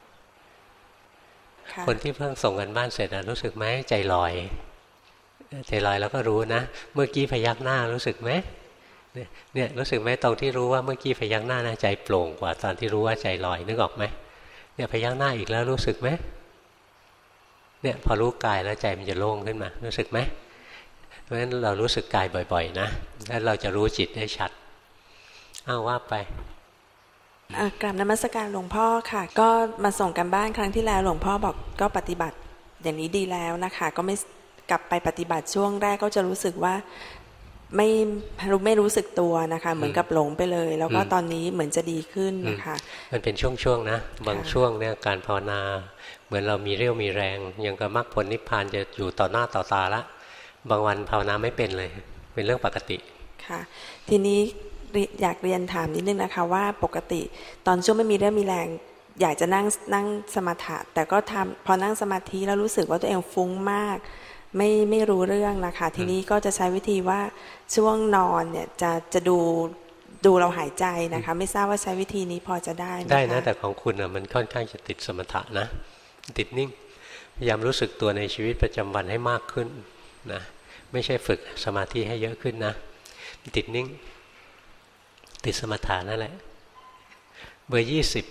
คนที่เพิ่งส่งกันบ้านเสร็จรู้สึกไหมใจลอยใจลอยแล้วก็รู้นะเมื่อกี้พยักหน้ารู้สึกไหมเนี่ยรู้สึกไหมตรงที่รู้ว่าเมื่อกี้พยักหน้านะใจโปร่งกว่าตอนที่รู้ว่าใจลอยนึกออกไหมเนี่ยพยักหน้าอีกแล้วรู้สึกไหมเนี่ยพอรู้กายแล้วใจมันจะโล่งขึ้นมารู้สึกไหมเพราะฉะนั้นเรารู้สึกกายบ่อยๆนะแล้วเราจะรู้จิตได้ชัดอ้าวว่าไปกราบนมัสการหลวงพ่อค่ะก็มาส่งกันบ้านครั้งที่แล้วหลวงพ่อบอกก็ปฏิบัติอย่างนี้ดีแล้วนะคะก็ไม่กลับไปปฏิบัติช่วงแรกก็จะรู้สึกว่าไม่รู้ไม่รู้สึกตัวนะคะเหมือนกับหลงไปเลยแล้วก็ตอนนี้เหมือนจะดีขึ้นนะคะมันเป็นช่วงๆนะบางช่วงเนี่ยการภาวนาเหมือนเรามีเรี่ยวมีแรงอย่างกับมรรคผลนิพพานจะอยู่ต่อหน้าต่อตาละบางวันภาวนาไม่เป็นเลยเป็นเรื่องปกติค่ะทีนี้อยากเรียนถามนิดนึงนะคะว่าปกติตอนช่วงไม่มีเรี่ยวมีแรงอยากจะนั่งนั่งสมาธิแต่ก็ทำพอนั่งสมาธิแล้วรู้สึกว่าตัวเองฟุ้งมากไม่ไม่รู้เรื่องนะคะทีนี้ก็จะใช้วิธีว่าช่วงนอนเนี่ยจะจะดูดูเราหายใจนะคะไม่ทราบว่าใช้วิธีนี้พอจะได้ไหมคะได้นะแต่ของคุณอ่ะมันค่อนข้างจะติดสมถะนะติดนิ่งพยายามรู้สึกตัวในชีวิตประจำวันให้มากขึ้นนะไม่ใช่ฝึกสมาธิให้เยอะขึ้นนะติดนิ่งติดสมถะนั่นแหละเบอร์ยี่สิบ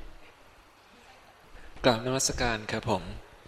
กราบนมัสการครับผม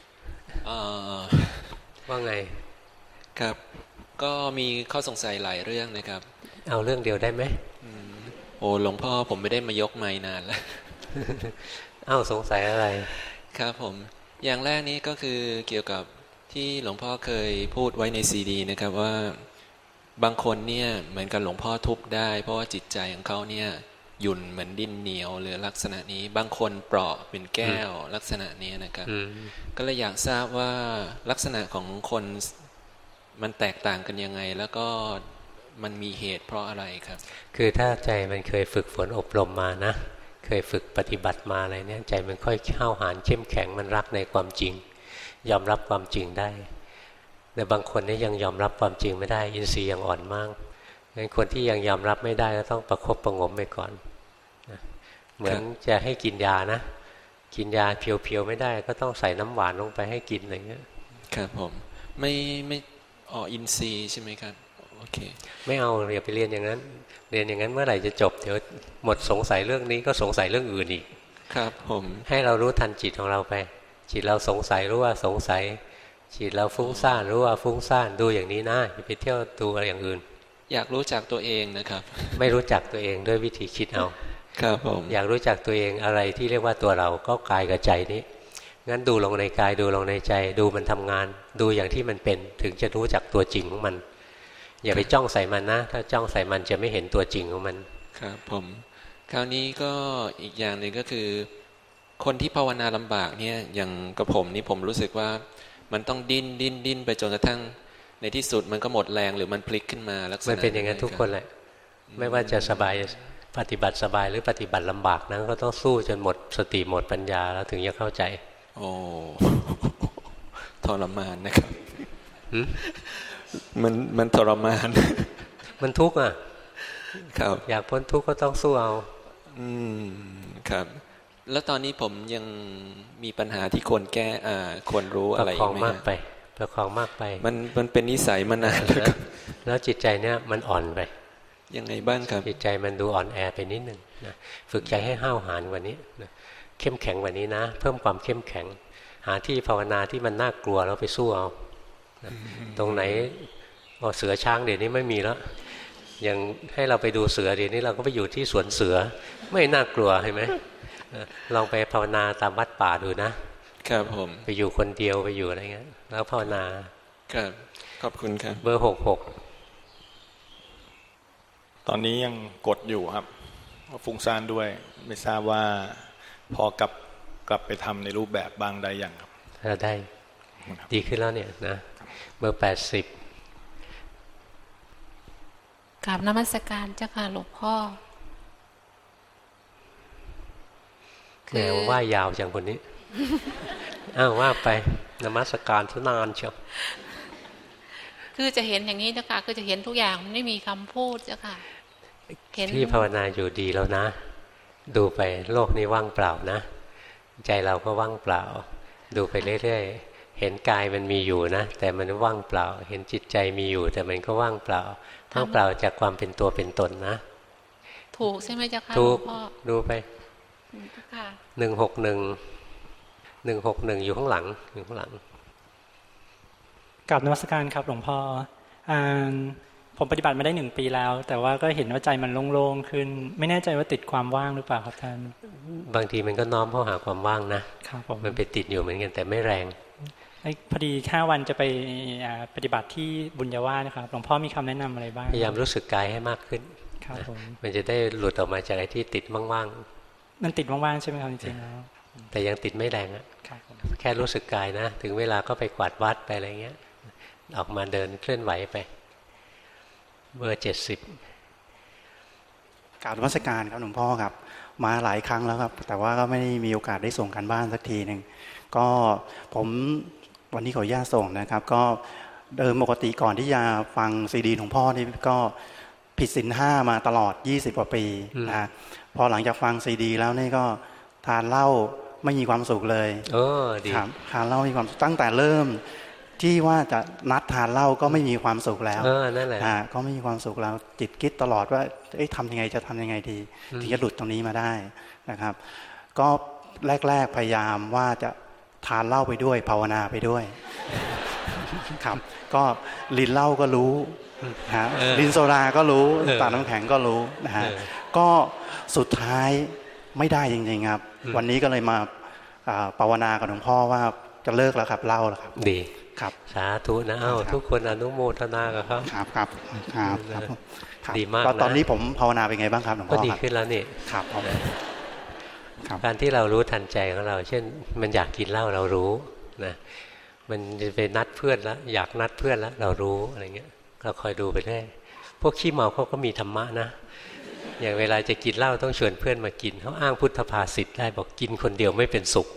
ว่าไงครับก็มีข้อสงสัยหลายเรื่องนะครับเอาเรื่องเดียวได้ไหมโอ้หลวงพ่อผมไม่ได้มายกไมค์นานแล้วเอ้าสงสัยอะไรครับผมอย่างแรกนี้ก็คือเกี่ยวกับที่หลวงพ่อเคยพูดไว้ในซีดีนะครับว่าบางคนเนี่ยเหมือนกับหลวงพ่อทุบได้เพราะว่าจิตใจของเขาเนี่ยหยุ่นเหมือนดินเหนียวหรือลักษณะนี้บางคนเปราะเป็นแก้วลักษณะนี้นะครับก็เลยอยากทราบว่าลักษณะของคนมันแตกต่างกันยังไงแล้วก็มันมีเหตุเพราะอะไรครับคือถ้าใจมันเคยฝึกฝนอบรมมานะเคยฝึกปฏิบัติมาอะไรเนี่ยใจมันค่อยเข้าหานเข้มแข็งมันรักในความจริงยอมรับความจริงได้แต่บางคนนี่ยังยอมรับความจริงไม่ได้อินทรีย์ยังอ่อนมากงั้นคนที่ยังยอมรับไม่ได้ก็ต้องประคบประงมไปก่อนเหมือนจะให้กินยานะกินยาเพียวๆไม่ได้ก็ต้องใส่น้ำหวานลงไปให้กินอะไรเงี้ยครับผมไม่ไม่อ๋ออินทรีย์ใช่ไหมครับโอเคไม่เอาอย่าไปเรียนอย่างนั้นเรียนอย่างนั้นเมื่อไหร่จะจบเดี๋ยวหมดสงสัยเรื่องนี้ก็สงสัยเรื่องอื่นอีกครับผมให้เรารู้ทันจิตของเราไปจิตเราสงสัยรู้ว่าสงสัยจิตเราฟุ้งซ่านรู้ว่าฟุ้งซ่านดูอย่างนี้นะอย่าไปเที่ยวดูอะไรอย่างอื่นอยากรู้จักตัวเองนะครับไม่รู้จักตัวเองด้วยวิธีคิดเอาครับผมอยากรู้จักตัวเองอะไรที่เรียกว่าตัวเราก็กายกับใจนี้งั้นดูลงในกายดูลงในใจดูมันทำงานดูอย่างที่มันเป็นถึงจะรู้จักตัวจริงของมันอย่าไปจ้องใส่มันนะถ้าจ้องใส่มันจะไม่เห็นตัวจริงของมันครับผมคราวนี้ก็อีกอย่างหนึ่งก็คือคนที่ภาวนาลำบากเนี่ยอย่างกับผมนี่ผมรู้สึกว่ามันต้องดิ้นดิ้นดิ้นไปจนกระทั่งในที่สุดมันก็หมดแรงหรือมันพลิกขึ้นมาลักษณะมันเป็นอย่างนั้นทุกคนแหละไม่ว่าจะสบายปฏิบัติสบายหรือปฏิบัติลำบากนะก็ต้องสู้จนหมดสติหมดปัญญาแล้วถึงจะเข้าใจโอ้ทรมานนะครับมันมันทรมานมันทุกข์อ่ะครับอยากพ้นทุกข์ก็ต้องสู้เอาอืมครับแล้วตอนนี้ผมยังมีปัญหาที่ควรแก้อ่าควรรู้อะไรไหมประคองมากไปประคองมากไปมันมันเป็นนิสัยมานานแล้วแล้วจิตใจเนี่ยมันอ่อนไปยังไงบ้างครับจิตใจมันดูอ่อนแอไปนิดนึงนะฝึกใจให้ห้าวหาญกว่านี้นะเข้มแข็งกว่านี้นะเพิ่มความเข้มแข็งหาที่ภาวนาที่มันน่ากลัวแล้วไปสู้เอานะตรงไหนอ๋อเสือช้างเดี๋ยวนี้ไม่มีแล้วยังให้เราไปดูเสือเดี๋ยวนี้เราก็ไปอยู่ที่สวนเสือไม่น่ากลัวเห็นไหมลองไปภาวนาตามวัดป่าดูนะครับผมไปอยู่คนเดียวไปอยู่อะไรเงี้ยแล้วภาวนาครับขอบคุณครับเบอร์หกหกตอนนี้ยังกดอยู่ครับฟุ้งซ่านด้วยไม่ทราบว่าพอกลับกลับไปทำในรูปแบบบางใดอย่างครับถ้าได้ดีขึ้นแล้วเนี่ยนะเบอร์แปดสิบกราบนมัสการเจ้าค่ะหลวงพ่อแหมว่ายาวจังคนนี้อ้าวว่าไปนมัสการซะนานเชียวคือจะเห็นอย่างนี้เจ้าค่ะคือจะเห็นทุกอย่างมันไม่มีคำพูดเจ้าค่ะที่ภาวนาอยู่ดีแล้วนะดูไปโลกนี้ว่างเปล่านะใจเราก็ว่างเปล่าดูไปเรื่อยๆเห็นกายมันมีอยู่นะแต่มันว่างเปล่าเห็นจิตใจมีอยู่แต่มันก็ว่างเปล่าว่างเปล่าจากความเป็นตัวเป็นตนนะถูกใช่ไหมเจ้าค่ะถูกดูไปหนึ่งหกหนึ่งหนึ่งหกหนึ่งอยู่ข้างหลังอยู่ข้างหลังกราบนมัสการครับหลวงพ่อผมปฏิบัติมาได้หนึ่งปีแล้วแต่ว่าก็เห็นว่าใจมันโล่งๆขึ้นไม่แน่ใจว่าติดความว่างหรือเปล่าครับท่านบางทีมันก็น้อมเข้าหาความว่างนะครับมันไปติดอยู่เหมือนกันแต่ไม่แรงพอดีห้าวันจะไปปฏิบัติที่บุญญาวาสนะครับหลวงพ่อมีคำแนะนำอะไรบ้างพยายามรู้สึกกายให้มากขึ้นครับผมมันจะได้หลุดออกมาจากไอ้ที่ติดว่างๆมันติดว่างๆใช่ไหมครับจริงๆแล้วแต่ยังติดไม่แรงอะแค่รู้สึกกายนะถึงเวลาก็ไปกวาดวัดไปอะไรเงี้ยออกมาเดินเคลื่อนไหวไปเบอร์เจ็ดสิบกราบนมัสการครับหลวงพ่อครับมาหลายครั้งแล้วครับแต่ว่าก็ไม่ได้มีโอกาสได้ส่งการบ้านสักทีหนึ่งก็ผมวันนี้ขออนุญาตส่งนะครับก็เดิมปกติก่อนที่จะฟังซีดีหลวงพ่อนี่ก็ผิดศีลห้ามาตลอดยี่สิบกว่าปีนะพอหลังจากฟังซีดีแล้วนี่ก็ทานเหล้าไม่มีความสุขเลยเออดีครับทานเหล้ามีความตั้งแต่เริ่มที่ว่าจะนัดทานเหล้าก็ไม่มีความสุขแล้วเออนั่นแหละก็ไม่มีความสุขแล้วจิตคิดตลอดว่าเอ๊ะทำยังไงจะทำยังไงดีถึงจะหลุดตรงนี้มาได้นะครับก็แรกๆพยายามว่าจะทานเหล้าไปด้วยภาวนาไปด้วยครับก็ลินเหล้าก็รู้ฮะลินโซดาก็รู้ตาน้ำแข็งก็รู้นะฮะก็สุดท้ายไม่ได้จริงๆครับวันนี้ก็เลยมาภาวนากับหลวงพ่อว่าจะเลิกแล้วครับเหล้าแล้วครับดีครับสาธุนะเอ้าทุกคนอนุโมทนากับเขาครับครับครับดีมากนะตอนนี้ผมภาวนาเป็นไงบ้างครับหลวงพ่อก็ดีขึ้นแล้วนี่ครับการที่เรารู้ทันใจของเราเช่นมันอยากกินเหล้าเรารู้นะมันจะไปนัดเพื่อนแล้วอยากนัดเพื่อนแล้วเรารู้อะไรเงี้ยเราคอยดูไปเรื่อยพวกขี้เมาเขาก็มีธรรมะนะอย่างเวลาจะกินเหล้าต้องชวนเพื่อนมากินเขาอ้างพุทธภาษิตได้บอกกินคนเดียวไม่เป็นสุข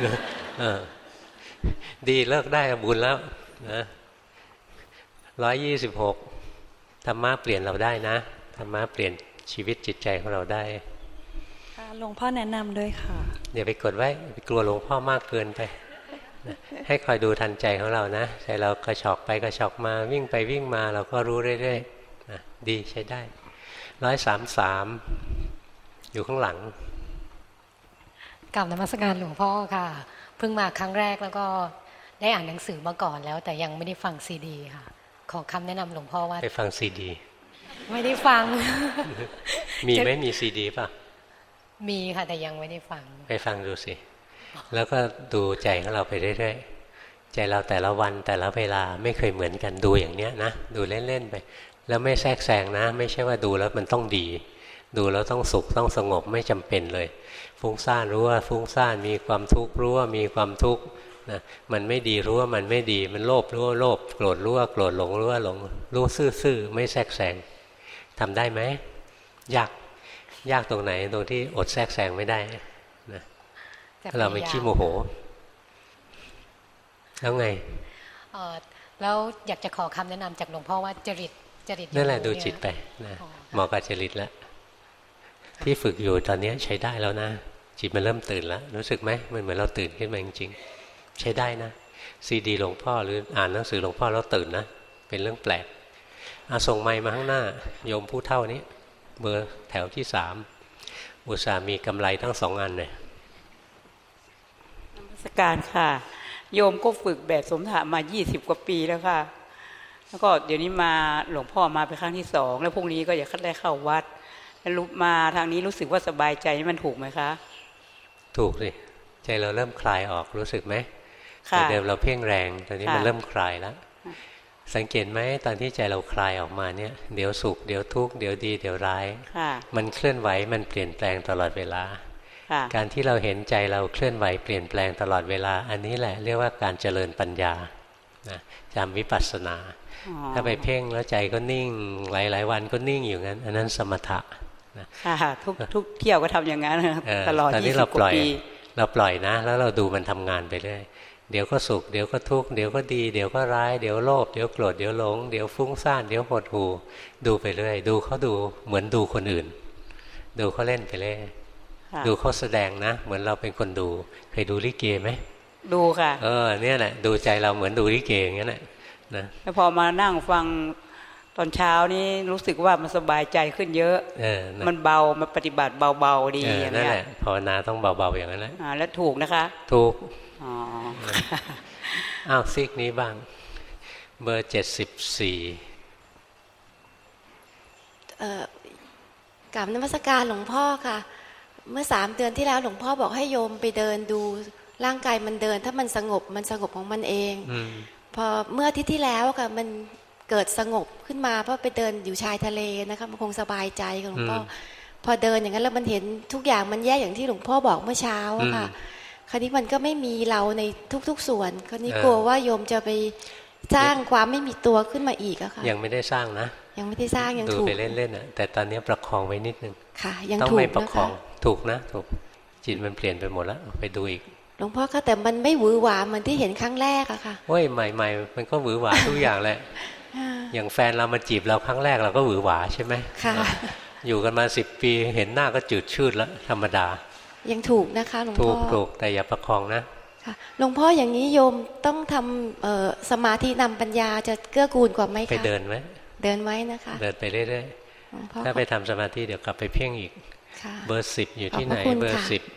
ดีเลิกได้บุญแล้วนะร้อยยี่สิบหกธรรมะเปลี่ยนเราได้นะธรรมะเปลี่ยนชีวิตจิตใจของเราได้หลวงพ่อแนะนำด้วยค่ะอย่าไปกดไว้ไปกลัวหลวงพ่อมากเกินไปให้คอยดูทันใจของเรานะใจเรากระชอกไปกระชอกมาวิ่งไปวิ่งมาเราก็รู้เรื่อยๆนะดีใช้ได้ร้อยสามสามอยู่ข้างหลังกราบนมัสการหลวงพ่อค่ะเพิ่งมาครั้งแรกแล้วก็ได้อ่านหนังสือมาก่อนแล้วแต่ยังไม่ได้ฟังซีดีค่ะขอคำแนะนำหลวงพ่อว่าไปฟังซีดีไม่ได้ฟังมีไหมมีซีดีป่ะมีค่ะแต่ยังไม่ได้ฟังไปฟังดูสิแล้วก็ดูใจของเราไปเรื่อยๆใจเราแต่ละวันแต่ละเวลาไม่เคยเหมือนกันดูอย่างเนี้ยนะดูเล่นๆไปแล้วไม่แทรกแซงนะไม่ใช่ว่าดูแล้วมันต้องดีดูแล้วต้องสุขต้องสงบไม่จำเป็นเลยฟุ้งซ่านรู้ว่าฟุ้งซ่านมีความทุกข์รู้ว่ามีความทุกข์นะมันไม่ดีรู้ว่ามันไม่ดีมันโลภรู้ว่าโลภโกรธรู้ว่าโกรธหลงรู้ว่าหลงรู้ซื่อๆไม่แทรกแซงทำได้ไหมยากยากตรงไหนตรงที่อดแทรกแซงไม่ได้นะเราไม่ขี้โมโหแล้วไงแล้วอยากจะขอคำแนะนำจากหลวงพ่อว่าจริตจริตนั่นแหละดูจิตไปนะเหมาะกับจริตแล้วที่ฝึกอยู่ตอนนี้ใช้ได้แล้วนะจิตมันเริ่มตื่นแล้วรู้สึกไหมมันเหมือนเราตื่นขึ้นมาจริงๆใช้ได้นะซีดีหลวงพ่อหรืออ่านหนังสือหลวงพ่อแล้วตื่นนะเป็นเรื่องแปลกเอาส่งไมค์มาข้างหน้าโยมผู้เท่านี้เบอร์แถวที่สามอุตส่าห์มีกำไรทั้งสองอันเลยนมัสการค่ะโยมก็ฝึกแบบสมถะมายี่สิบกว่าปีแล้วค่ะแล้วก็เดี๋ยวนี้มาหลวงพ่อมาเป็นครั้งที่สองแล้วพรุ่งนี้ก็อยากได้เข้าวัดแล้วมาทางนี้รู้สึกว่าสบายใจมันถูกไหมคะถูกสิใจเราเริ่มคลายออกรู้สึกไหมแต่เดิมเราเพ่งแรงตอนนี้มันเริ่มคลายแล้วสังเกตไหมตอนที่ใจเราคลายออกมาเนี่ยเดี๋ยวสุขเดี๋ยวทุกข์เดี๋ยวดีเดี๋ยวร้ายมันเคลื่อนไหวมันเปลี่ยนแปลงตลอดเวลาการที่เราเห็นใจเราเคลื่อนไหวเปลี่ยนแปลงตลอดเวลาอันนี้แหละเรียกว่าการเจริญปัญญาจำวิปัสสนาถ้าไปเพ่งแล้วใจก็นิ่งหลายๆวันก็นิ่งอยู่งั้นอันนั้นสมถะค่ะทุกทุกเที่ยวก็ทำอย่างนั้นตลอดยี่สิบกว่าปีเราปล่อยนะแล้วเราดูมันทำงานไปเรื่อยเดี๋ยวก็สุขเดี๋ยวก็ทุกข์เดี๋ยวก็ดีเดี๋ยวก็ร้ายเดี๋ยวโลภเดี๋ยวโกรธเดี๋ยวหลงเดี๋ยวฟุ้งซ่านเดี๋ยวหดหู่ดูไปเรื่อยดูเขาดูเหมือนดูคนอื่นดูเขาเล่นไปเรื่อยดูเขาแสดงนะเหมือนเราเป็นคนดูเคยดูลิเกไหมดูค่ะเออเนี่ยแหละดูใจเราเหมือนดูลิเกอย่างนั้นแหละนะแล้วพอมานั่งฟังตอนเช้านี้รู้สึกว่ามันสบายใจขึ้นเยอะเออมันเบามันปฏิบัติเบาๆดีอย่างนั้นแหละภาวนาต้องเบาๆอย่างนั้นแหละอ่าแล้วถูกนะคะถูกอ๋ออ้าวซีกนี้บ้างเบอร์เจ็ดสิบสี่เอ่อ กราบนมัสการหลวงพ่อค่ะเมื่อสามเดือนที่แล้วหลวงพ่อบอกให้โยมไปเดินดูร่างกายมันเดินถ้ามันสงบมันสงบของมันเองพอเมื่ออาทิตย์ที่แล้วค่ะมันเกิดสงบขึ้นมาเพราะไปเดินอยู่ชายทะเลนะคะมันคงสบายใจกับหลวงพ่อพอเดินอย่างนั้นแล้วมันเห็นทุกอย่างมันแย่อย่างที่หลวงพ่อบอกเมื่อเช้าค่ะคราวนี้มันก็ไม่มีเราในทุกๆส่วนคราวนี้กลัวว่าโยมจะไปสร้างความไม่มีตัวขึ้นมาอีกอะค่ะยังไม่ได้สร้างนะยังไม่ได้สร้างยังถูกดูไปเล่นๆอะแต่ตอนนี้ประคองไว้นิดนึงค่ะยังต้องไม่ประคองถูกนะถูกจิตมันเปลี่ยนไปหมดแล้วไปดูอีกหลวงพ่อคะแต่มันไม่หวือหวาเหมือนที่เห็นครั้งแรกอะค่ะโอ้ยใหม่ๆมันก็หวือหวาทุกอย่างแหละอย่างแฟนเรามาจีบเราครั้งแรกเราก็หวือหวาใช่ไหมค่ะอยู่กันมาสิบปีเห็นหน้าก็จืดชืดแล้วธรรมดายังถูกนะคะหลวงพ่อถูกถูกแต่อย่าประคองนะค่ะหลวงพ่ออย่างนี้โยมต้องทำสมาธินำปัญญาจะเกื้อกูลกว่าไหมคะไปเดินไหมเดินไว้นะคะเดินไปเรื่อยๆถ้าไปทำสมาธิเดี๋ยวกลับไปเพ่งอีกเบอร์สิบอยู่ที่ไหนเบอร์สิบ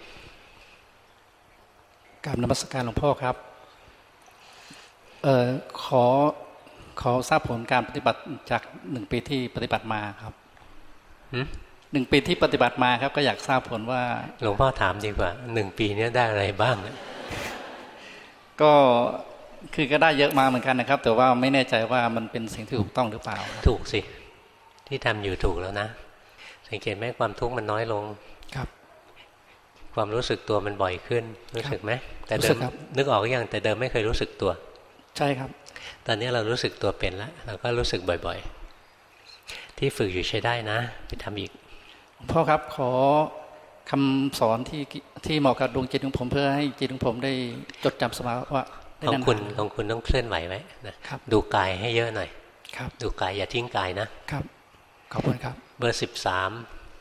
กราบนมัสการหลวงพ่อครับเอ่อขอขอทราบผลการปฏิบัติจากหนึ่งปีที่ปฏิบัติมาครับหนึ่งปีที่ปฏิบัติมาครับก็อยากทราบผลว่าหลวงพ่อถามดีกว่าหนึ่งปีนี้ได้อะไรบ้างก็คือก็ได้เยอะมาเหมือนกันนะครับแต่ว่าไม่แน่ใจว่ามันเป็นสิ่งที่ถูกต้องหรือเปล่าถูกสิที่ทำอยู่ถูกแล้วนะสังเกตไหมความทุกข์มันน้อยลงครับความรู้สึกตัวมันบ่อยขึ้นรู้สึกไหมแต่เดิมนึกออกยังแต่เดิมไม่เคยรู้สึกตัวใช่ครับตอนนี้เรารู้สึกตัวเป็นแล้วเราก็รู้สึกบ่อยๆที่ฝึกอยู่ใช้ได้นะไปทำอีกพ่อครับขอคำสอนที่ที่เหมาะกับดวงจิตของผมเพื่อให้จิตของผมได้จดจำสภาวะของคุณของคุณต้องเคลื่อนไหวไว้นะดูกายให้เยอะหน่อยดูกายอย่าทิ้งกายนะครับขอบคุณครับเบอร์สิบสาม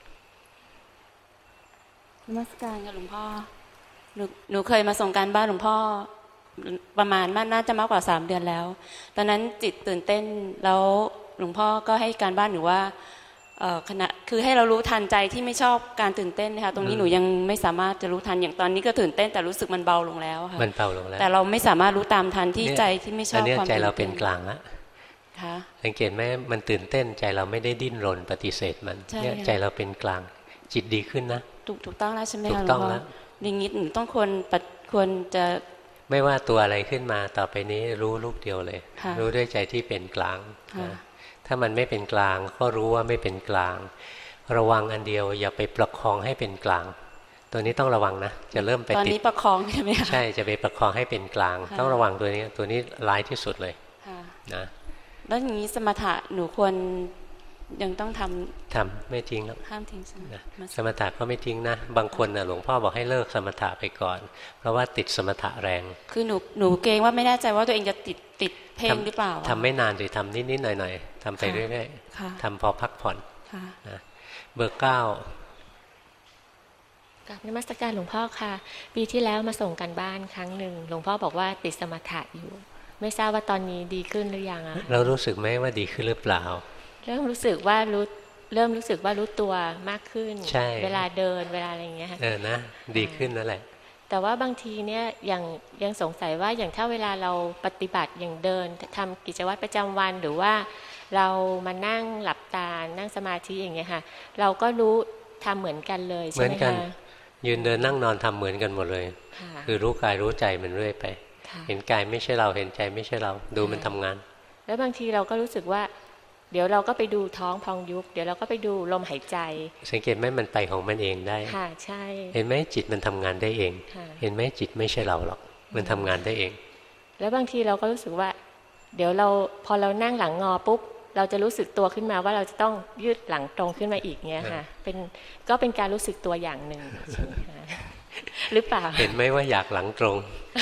นมัสการค่ะหลวงพ่อหนูหนูเคยมาส่งการบ้านหลวงพ่อประมาณน่าจะมากกว่าสามเดือนแล้วตอนนั้นจิตตื่นเต้นแล้วหลวงพ่อก็ให้การบ้านหนูว่าขณะคือให้เรารู้ทันใจที่ไม่ชอบการตื่นเต้นนะคะตรงนี้หนูยังไม่สามารถจะรู้ทันอย่างตอนนี้ก็ตื่นเต้นแต่รู้สึกมันเบาลงแล้วค่ะมันเบาลงแล้วแต่เราไม่สามารถรู้ตามทันที่ใจที่ไม่ชอบความใจเราเป็นกลางแล้วสังเกตไหมมันตื่นเต้นใจเราไม่ได้ดิ้นรนปฏิเสธมันเนี่ยใจเราเป็นกลางจิตดีขึ้นนะถูกถูกต้องแล้วใช่ไหมคะหลวงพ่ออย่างนี้หนูต้องควรควรจะไม่ว่าตัวอะไรขึ้นมาต่อไปนี้รู้ลูกเดียวเลยรู้ด้วยใจที่เป็นกลางถ้ามันไม่เป็นกลางก็รู้ว่าไม่เป็นกลางระวังอันเดียวอย่าไปประคองให้เป็นกลางตัวนี้ต้องระวังนะจะเริ่มไปติดตอนนี้ประคองใช่ไหมคะใช่จะไปประคองให้เป็นกลางต้องระวังตัวนี้ตัวนี้ร้ายที่สุดเลยนะแล้วอย่างนี้สมถะหนูควรยังต้องทำทำไม่ทิ้งแล้วห้ามทิ้งสมถะก็ไม่ทิ้งนะบางคนน่ะหลวงพ่อบอกให้เลิกสมถะไปก่อนเพราะว่าติดสมถะแรงคือหนูหนูเกรงว่าไม่แน่ใจว่าตัวเองจะติดติดเพ่งหรือเปล่าทำไม่นานหรือทำนิดๆหน่อยๆทำไปเรื่อยๆทำพอพักผ่อนนะเบอร์เก้ากับนมัสการหลวงพ่อค่ะปีที่แล้วมาส่งกันบ้านครั้งหนึ่งหลวงพ่อบอกว่าติดสมถะอยู่ไม่ทราบว่าตอนนี้ดีขึ้นหรือยังอะเรารู้สึกไหมว่าดีขึ้นหรือเปล่าเริ่มรู้สึกว่ารู้เริ่มรู้สึกว่ารู้ตัวมากขึ้นเวลาเดินเวลาอะไรอย่างเงี้ยเออนะดีขึ้นนั่นแหละแต่ว่าบางทีเนี่ยยังยังสงสัยว่าอย่างถ้าเวลาเราปฏิบัติอย่างเดินทำกิจวัตรประจำวันหรือว่าเรามานั่งหลับตานั่งสมาธิอย่างเงี้ยค่ะเราก็รู้ทำเหมือนกันเลยใช่ไหมคะยืนเดินนั่งนอนทำเหมือนกันหมดเลยคือรู้กายรู้ใจมันเรื่อยไปเห็นกายไม่ใช่เราเห็นใจไม่ใช่เราดูมันทำงานแล้วบางทีเราก็รู้สึกว่าเดี๋ยวเราก็ไปดูท้องพองยุบเดี๋ยวเราก็ไปดูลมหายใจสังเกตไหมมันไปของมันเองได้ค่ะใช่เห็นไหมจิตมันทำงานได้เองเห็นไหมจิตไม่ใช่เราหรอกมันทำงานได้เองแล้วบางทีเราก็รู้สึกว่าเดี๋ยวเราพอเรานั่งหลังงอปุ๊บเราจะรู้สึกตัวขึ้นมาว่าเราจะต้องยืดหลังตรงขึ้นมาอีกเงี้ยค่ะเป็นก็เป็นการรู้สึกตัวอย่างหนึ่งใช่ไหมคะหรือเปล่าเห็นไหมว่าอยากหลังตรง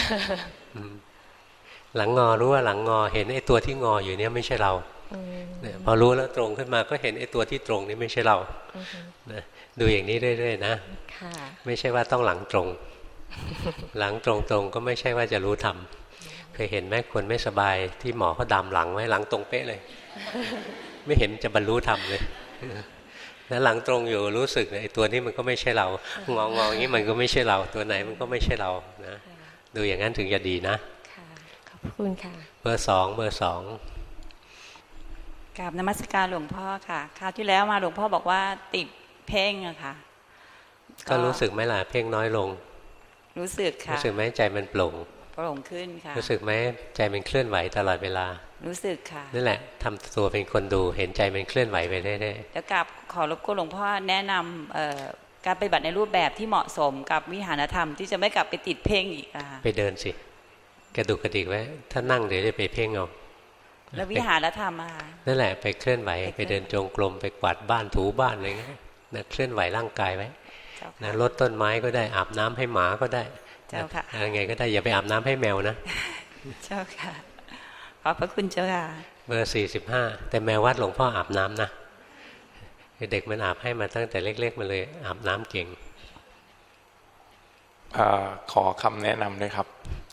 หลังงอรู้ว่าหลังงอเห็นไอ้ตัวที่งออยู่เนี้ยไม่ใช่เราพอรู้แล้วตรงขึ้นมาก็เห็นไอ้ตัวที่ตรงนี้ไม่ใช่เรานะดูอย่างนี้เรื่อยๆนะไม่ใช่ว่าต้องหลังตรงหลังตรงๆก็ไม่ใช่ว่าจะรู้ทำเคยเห็นไหมคนไม่สบายที่หมอเขาดามหลังไว้หลังตรงเป๊ะเลยไม่เห็นจะบรรลุธรรมเลยแล้วหลังตรงอยู่รู้สึกไอ้ตัวนี้มันก็ไม่ใช่เรางองๆอย่างนี้มันก็ไม่ใช่เราตัวไหนมันก็ไม่ใช่เรานะดูอย่างนั้นถึงจะดีนะขอบคุณค่ะเบอร์สองเบอร์สองกราบนมัสการหลวงพ่อค่ะคราวที่แล้วมาหลวงพ่อบอกว่าติดเพ่งอะค่ะก็รู้สึกไหมล่ะเพ่งน้อยลงรู้สึกค่ะรู้สึกไหมใจมันโปร่งโปร่งขึ้นค่ะรู้สึกไหมใจมันเคลื่อนไหวตลอดเวลารู้สึกค่ะนั่นแหละทำตัวเป็นคนดูเห็นใจมันเคลื่อนไหวไปเรื่อยๆแล้วกับขอรบกวนหลวงพ่อแนะนำการปฏิบัติในรูปแบบที่เหมาะสมกับวิหารธรรมที่จะไม่กลับไปติดเพ่งอีกค่ะไปเดินสิกระดุกกระดิกไว้ถ้านั่งเดี๋ยวจะไปเพ่งเอาแล้ววิหารธรรมอะนั่นแหละไปเคลื่อนไหวไปเดินจงกรมไปกวาดบ้านถูบ้านอะไรเงี้ยนะเคลื่อนไหวร่างกายไว้นะรดต้นไม้ก็ได้อาบน้ำให้หมาก็ได้เจ้าค่ะอะไรไงก็ได้อย่าไปอาบน้ำให้แมวนะเจ้าค่ะขอบพระคุณเจ้าค่ะเบอร์สี่สิบห้าแต่แมววัดหลวงพ่ออาบน้ำนะเด็กมันอาบให้มาตั้งแต่เล็กๆมาเลยอาบน้ำเก่งขอคำแนะนำด้วยครับ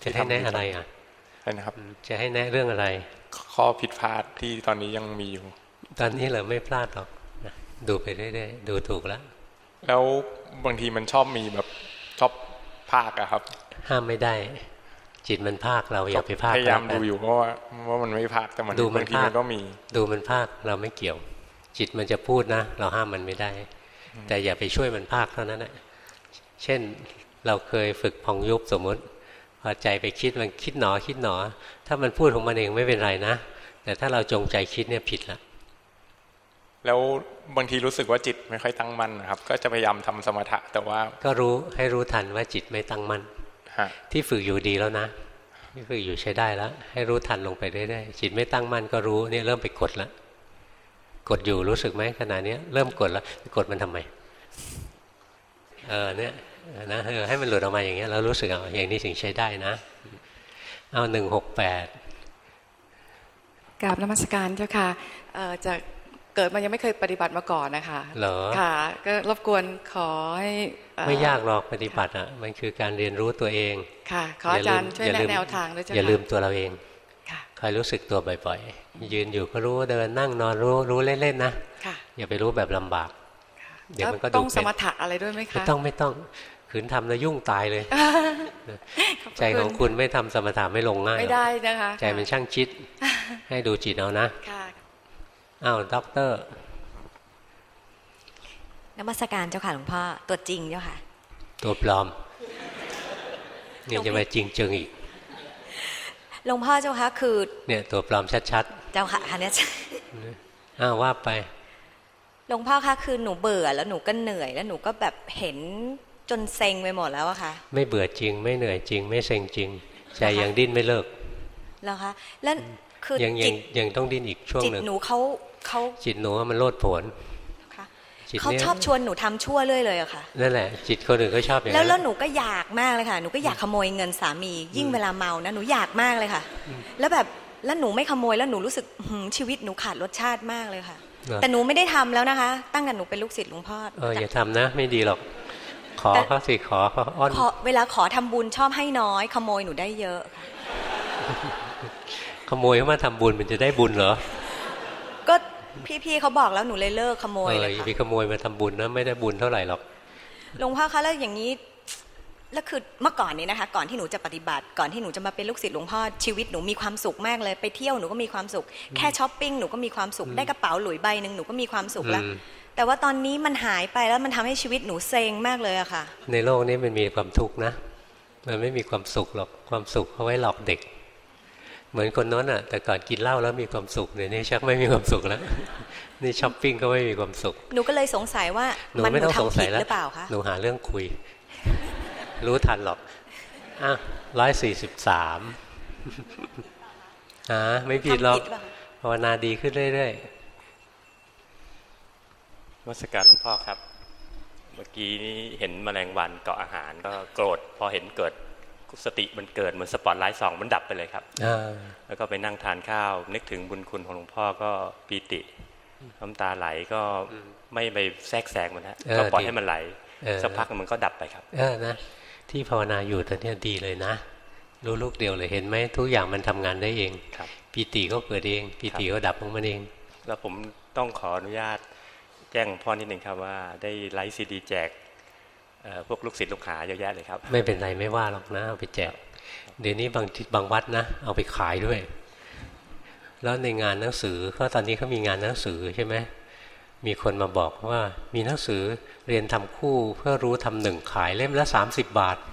จะให้แนะอะไรอ่ะใช่นะครับจะให้แนะเรื่องอะไรข้อผิดพลาดที่ตอนนี้ยังมีอยู่ตอนนี้เราไม่พลาดหรอกดูไปเรื่อยๆดูถูกแล้วแล้วบางทีมันชอบมีแบบชอบภาคอะครับห้ามไม่ได้จิตมันภาคเราอย่าไปภาคพยายามดูอยู่เพราะว่าว่ามันไม่ภาคแต่มันดูมันทีมันก็มีดูมันภาคเราไม่เกี่ยวจิตมันจะพูดนะเราห้ามมันไม่ได้แต่อย่าไปช่วยมันภาคเท่านั้นแหละเช่นเราเคยฝึกพองยุบสมมติพอใจไปคิดมันคิดหนอคิดหนอถ้ามันพูดของมันเองไม่เป็นไรนะแต่ถ้าเราจงใจคิดเนี่ยผิดละแล้วบางทีรู้สึกว่าจิตไม่ค่อยตั้งมั่นนะครับก็จะพยายามทำสมถะแต่ว่าก็รู้ให้รู้ทันว่าจิตไม่ตั้งมั่นที่ฝึกอยู่ดีแล้วนะที่ฝึกอยู่ใช้ได้แล้วให้รู้ทันลงไปเรื่อยๆจิตไม่ตั้งมั่นก็รู้เนี่ยเริ่มไปกดแล้วกดอยู่รู้สึกไหมขณะนี้เริ่มกดแล้วกดมันทำไมเออเนี่ยนะเออให้มันหลุดออกมาอย่างเงี้ยเรารู้สึกเอาอย่างนี้ถึงใช้ได้นะเอาหนึ่งหกแปดกราบนมัสการเจ้าค่ะจากเกิดมายังไม่เคยปฏิบัติมาก่อนนะคะเหรอค่ะก็รบกวนขอให้ไม่ยากหรอกปฏิบัติอ่ะมันคือการเรียนรู้ตัวเองค่ะขออาจารย์ช่วยแนะแนวทางด้วยเจ้าค่ะอย่าลืมตัวเราเองคอยรู้สึกตัวบ่อยๆยืนอยู่ก็รู้เดินนั่งนอนรู้รู้เล่นๆนะอย่าไปรู้แบบลำบากเดี๋ยวมันก็ต้องสมถะอะไรด้วยไหมคะไม่ต้องไม่ต้องขืนทำแล้วยุ่งตายเลยใจของคุณไม่ทำสมถะไม่ลงง่ายไม่ได้นะคะใจมันช่างคิดให้ดูจิตเอานะอ้าวด็อกเตอร์นมัสการเจ้าค่ะหลวงพ่อตัวจริงเจ้าค่ะตัวปลอมนี่จะมาจริงจังอีกหลวงพ่อเจ้าค่ะคือเนี่ยตัวปลอมชัดๆเจ้าค่ะอันนี้อ้าวว่าไปหลวงพ่อคะคือหนูเบื่อแล้วหนูก็เหนื่อยแล้วหนูก็แบบเห็นจนเซ็งไปหมดแล้วอะค่ะไม่เบื่อจริงไม่เหนื่อยจริงไม่เซ็งจริงใจยังดิ้นไม่เลิกแล้วคะแล้วคือยังยังยังต้องดิ้นอีกช่วงหนึ่งจิตหนูเขาเขาจิตหนูมันโลดโผนเขาชอบชวนหนูทำชั่วเรื่อยเลยอะค่ะนั่นแหละจิตคนอื่นก็ชอบอย่างนั้นแล้วแล้วหนูก็อยากมากเลยค่ะหนูก็อยากขโมยเงินสามียิ่งเวลาเมานะหนูอยากมากเลยค่ะแล้วแบบแล้วหนูไม่ขโมยแล้วหนูรู้สึกชีวิตหนูขาดรสชาติมากเลยค่ะแต่หนูไม่ได้ทำแล้วนะคะตั้งแต่หนูเป็นลูกศิษย์หลวงพ่อเอออย่าทำนะไม่ดีหรอกขอเขาสิขอเขาอ้อนเวลาขอทำบุญชอบให้น้อยขโมยหนูได้เยอะขโมยเข้ามาทำบุญมันจะได้บุญเหรอก็พี่ๆเขาบอกแล้วหนูเลยเลิกขโมยเลยค่ะพี่ขโมยมาทำบุญนะไม่ได้บุญเท่าไหร่หรอกหลวงพ่อคะแล้วอย่างนี้แล้วคือเมื่อก่อนนี้นะคะก่อนที่หนูจะปฏิบัติก่อนที่หนูจะมาเป็นลูกศิษย์หลวงพ่อชีวิตหนูมีความสุขมากเลยไปเที่ยวหนูก็มีความสุขแค่ช้อปปิ้งหนูก็มีความสุขได้กระเป๋าหลุยใบหนึ่งหนูก็มีความสุขแล้วแต่ว่าตอนนี้มันหายไปแล้วมันทำให้ชีวิตหนูเซ็งมากเลยอะค่ะในโลกนี้มันมีความทุกข์นะมันไม่มีความสุขหรอกความสุขเอาไว้หลอกเด็กเหมือนคนโน้นอ่ะแต่ก่อนกินเหล้าแล้วมีความสุขเดี๋ยวนี้ชักไม่มีความสุขแล้วนี่ช้อปปิ้งก็ไม่มีความสุขหนูก็เลยสงสัยว่ามันหนูทำผิดหรือเปล่าคะหนูหาเรื่องคุยรู้ทันหรอกอ่ะร้อยสี่สิบสามอ่าไม่ผิดหรอกภาวนาดีขึ้นเรื่อยๆนมัสการหลวงพ่อครับเมื่อกี้นี้เห็นแมลงวันเกาะอาหารก็โกรธพอเห็นเกิดสติมันเกิดเหมือนสปอตไลท์ส่องมันดับไปเลยครับแล้วก็ไปนั่งทานข้าวนึกถึงบุญคุณของหลวงพ่อก็ปีติน้ำตาไหลก็ไม่ไปแทรกแซงมันฮะก็ปล่อยให้มันไหลสักพักมันก็ดับไปครับเออนะที่ภาวนาอยู่ตอนนี้ดีเลยนะรู้ลูกเดียวเลยเห็นไหมทุกอย่างมันทำงานได้เองปีติก็เกิดเองปีติก็ดับของมันเองแล้วผมต้องขออนุญาตแจ้งพ่อนิดหนึ่งครับว่าได้ไลฟ์ซีดีแจกพวกลูกศิษย์ลูกหาเยอะแยะเลยครับไม่เป็นไรไม่ว่าหรอกนะเอาไปแจกเดี๋ยวนี้บางบางวัดนะเอาไปขายด้วยแล้วในงานหนังสือเพราะตอนนี้เขามีงานหนังสือใช่ไหมมีคนมาบอกว่ามีหนังสือเรียนทำคู่เพื่อรู้ทำหนึ่งขายเล่มละสามสิบบาท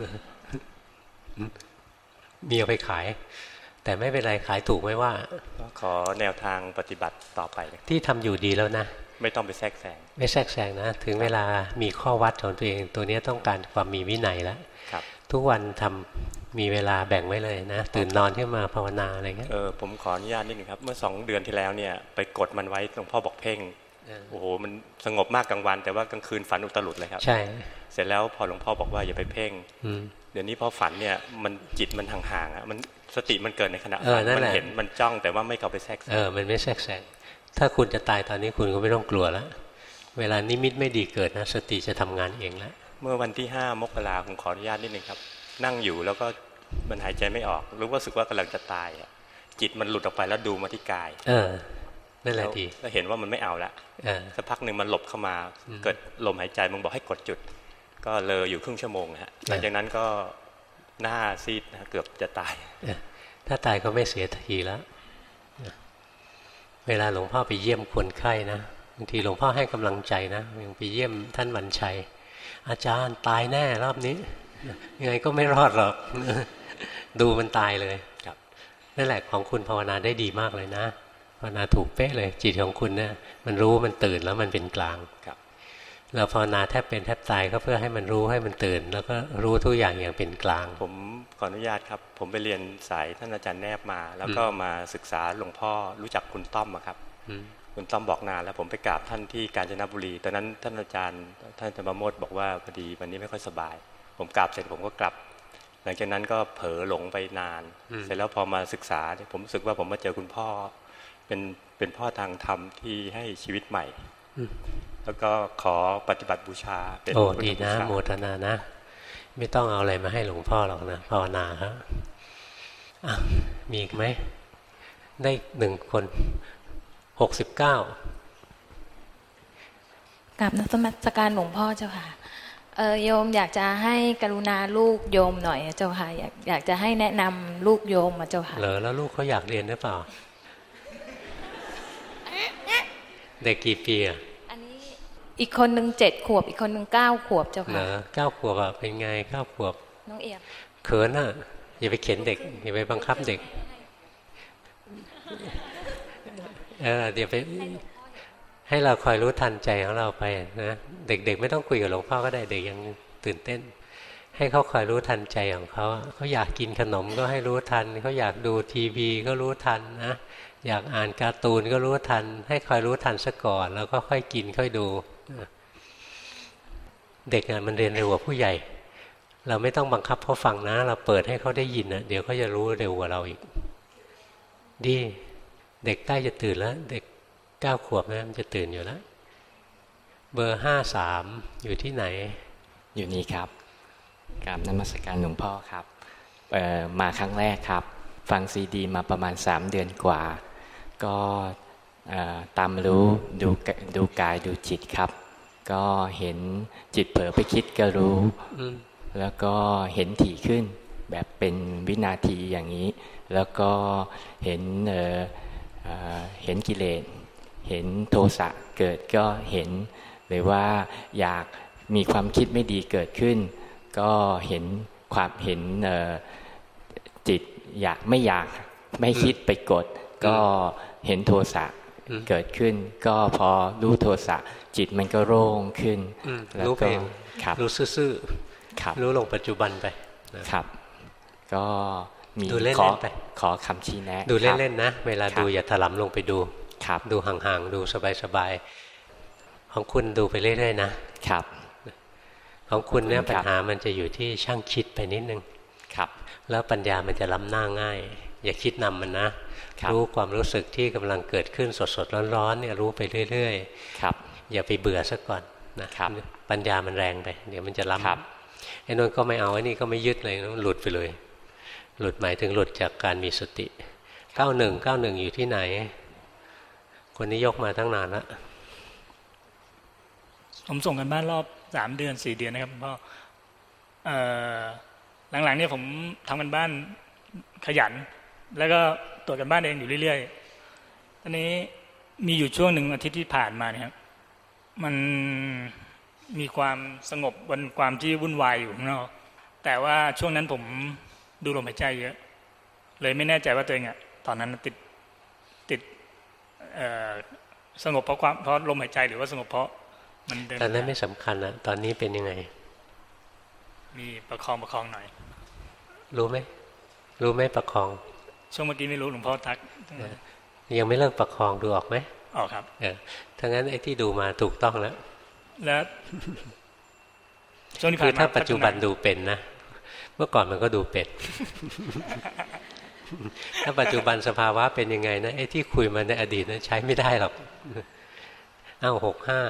มีเอาไปขายแต่ไม่เป็นไรขายถูกไม่ว่าขอแนวทางปฏิบัติต่อไปที่ทำอยู่ดีแล้วนะไม่ต้องไปแทรกแซงไม่แทรกแซงนะถึงเวลามีข้อวัดของตัวเองตัวนี้ต้องการความมีวินัยแล้วทุกวันทำมีเวลาแบ่งไว้เลยนะตื่นนอนขึ้นมาภาวนาอะไรเงี้ยเออผมขออนุญาตนิดนึงครับเมื่อสองเดือนที่แล้วเนี่ยไปกดมันไว้หลวงพ่อบอกเพ่งโอ้โหมันสงบมากกลางวันแต่ว่ากลางคืนฝันอุตลุดเลยครับใช่เสร็จแล้วพอหลวงพ่อบอกว่าอย่าไปเพ่งเดี๋ยวนี้พอฝันเนี่ยมันจิตมันห่างๆอ่ะมันสติมันเกิดในขณะมันเห็นมันจ้องแต่ว่าไม่เข้าไปแทรกแซงเออมันไม่แทรกแซงถ้าคุณจะตายตอนนี้คุณก็ไม่ต้องกลัวแล้วเวลานิมิตไม่ดีเกิดนะสติจะทำงานเองแล้วเมื่อวันที่ห้ามกราผมขออนุญาตนิดนึงครับนั่งอยู่แล้วก็มันหายใจไม่ออกรู้ว่าสึกว่ากำลังจะตายอ่ะจิตมันหลุดออกไปแล้วดูมาที่กายเออนั่นแหละดีแล้วเห็นว่ามันไม่เอาละสักพักหนึ่งมันหลบเข้ามาเกิดลมหายใจมันบอกให้กดจุดก็เลยอยู่ครึ่งชั่วโมงฮะหลังจากนั้นก็หน้าซีดนะเกือบจะตายถ้าตายก็ไม่เสียทีแล้วเวลาหลวงพ่อไปเยี่ยมคนไข้นะบางทีหลวงพ่อให้กำลังใจนะยังไปเยี่ยมท่านวันชัยอาจารย์ตายแน่รอบนี้ยังไงก็ไม่รอดหรอกดูมันตายเลยนั่นแหละของคุณภาวนาได้ดีมากเลยนะภาวนาถูกเป๊ะเลยจิตของคุณเนี่ยมันรู้มันตื่นแล้วมันเป็นกลางเราภาวนาแทบเป็นแทบตายก็เพื่อให้มันรู้ให้มันตื่นแล้วก็รู้ทุกอย่างอย่างเป็นกลางผมขออนุญาตครับผมไปเรียนสายท่านอาจารย์แนบมาแล้วก็มาศึกษาหลวงพ่อรู้จักคุณต้อมครับคุณต้อมบอกนานแล้วผมไปกราบท่านที่กาญจนบุรีตอนนั้นท่านอาจารย์ท่านอาจารย์ประโมทบอกว่าพอดีวันนี้ไม่ค่อยสบายผมกราบเสร็จผมก็กลับหลังจากนั้นก็เผลอหลงไปนานเสร็จแล้วพอมาศึกษาผมรู้สึกว่าผมมาเจอคุณพ่อเป็นเป็นพ่อทางธรรมที่ให้ชีวิตใหม่แล้วก็ขอปฏิบัติบูชาเป็นโอ้ดีนะโมทนานะไม่ต้องเอาอะไรมาให้หลวงพ่อหรอกนะภาวนาครับมีอีกไหมได้หนึ่งคนหกสิบเก้ากราบนมัสการหลวงพ่อเจ้าค่ะเออโยมอยากจะให้กรุณาลูกโยมหน่อยเจ้าค่ะอยากอยากจะให้แนะนำลูกโยมมาเจ้าค่ะเหรอแล้วลูกเขาอยากเรียนหรือเปล่าเด็กกี่ปีอ่ะอันนี้อีกคนหนึ่งเจ็ดขวบอีกคนหนึ่งเก้าขวบเจ้าค่ะเหรอเก้าขวบอ่ะเป็นไงเก้าขวบน้องเอียบเขินอ่ะอย่าไปเข็นเด็กอย่าไปบังคับเด็กเออเดี๋ยวไปให้เราคอยรู้ทันใจของเราไปนะเด็กๆไม่ต้องคุยกับหลวงพ่อก็ได้เด็กยังตื่นเต้นให้เขาคอยรู้ทันใจของเขาเขาอยากกินขนมก็ให้รู้ทันเขาอยากดูทีวีก็รู้ทันนะอยากอ่านการ์ตูนก็รู้ทันให้คอยรู้ทันซะก่อนแล้วก็ค่อยกินค่อยดูเด็กมันเรียนเร็วกว่าผู้ใหญ่เราไม่ต้องบังคับเขาฟังนะเราเปิดให้เขาได้ยินนะเดี๋ยวเขาจะรู้เร็วกว่าเราอีกดีเด็กใกล้จะตื่นแล้วเด็กเก้าขวบนะมันจะตื่นอยู่แล้วเบอร์ห้าสามอยู่ที่ไหนอยู่นี่ครับกราบนมัสการหลวงพ่อครับมาครั้งแรกครับฟังซีดีมาประมาณสามเดือนกว่าก็ตามรู้ดูดูกายดูจิตครับก็เห็นจิตเผลอไปคิดก็รู้แล้วก็เห็นถี่ขึ้นแบบเป็นวินาทีอย่างนี้แล้วก็เห็นเอ่อเห็นกิเลสเห็นโทสะเกิดก็เห็นหรือว่าอยากมีความคิดไม่ดีเกิดขึ้นก็เห็นความเห็นจิตอยากไม่อยากไม่คิดไปกดก็เห็นโทสะเกิดขึ้นก็พอรู้โทสะจิตมันก็โล่งขึ้นแล้วก็รู้ซื่อๆรู้ลงปัจจุบันไปครับก็มีขอขอคำชี้แนะดูเล่นๆนะเวลาดูอย่าถลำลงไปดูดูห่างๆดูสบายๆของคุณดูไปเรื่อยๆนะครับของคุณเนี่ยปัญหามันจะอยู่ที่ช่างคิดไปนิดนึงครับแล้วปัญญามันจะล้ำหน้าง่ายอย่าคิดนำมันนะรู้ความรู้สึกที่กำลังเกิดขึ้นสดๆร้อนๆเนี่ยรู้ไปเรื่อยๆครับอย่าไปเบื่อซะก่อนนะปัญญามันแรงไปเดี๋ยวมันจะล้ำไอ้นนก็ไม่เอาไอ้นี่ก็ไม่ยึดเลยหลุดไปเลยหลุดหมายถึงหลุดจากการมีสติเก้าหนึ่งเก้าหนึ่งอยู่ที่ไหนคนนี้ยกมาตั้งนานแล้วผมส่งกันบ้านรอบสามเดือนสี่เดือนนะครับพ่อหลังๆเนี่ยผมทำกันบ้านขยันแล้วก็ตรวจกันบ้านเองอยู่เรื่อยๆตอนนี้มีอยู่ช่วงหนึ่งอาทิตย์ที่ผ่านมาเนี่ยครับมันมีความสงบบนความที่วุ่นวายอยู่ข้างนอกแต่ว่าช่วงนั้นผมดูลมหายใจเยอะเลยไม่แน่ใจว่าตัวเองอ่ะตอนนั้นติดติดสงบเพราะความเพราะลมหายใจหรือว่าสงบเพราะมันเดินตอนนั้นไม่สำคัญนะตอนนี้เป็นยังไงมีประคองประคองหน่อยรู้ไหมรู้ไหมประคองช่วงเมื่อกี้ไม่รู้หลวงพ่อทักยังไม่เลิกประคองดูออกไหมออกครับเออถ้างั้นไอ้ที่ดูมาถูกต้องแล้วแล้วคือถ้าปัจจุบันดูเป็นนะเมื่อก่อนมันก็ดูเป็ด ถ้าปัจจุบันสภาวะเป็นยังไงนะไอ้ที่คุยมาในอดีตนะใช้ไม่ได้หรอกอ้าวหกห้า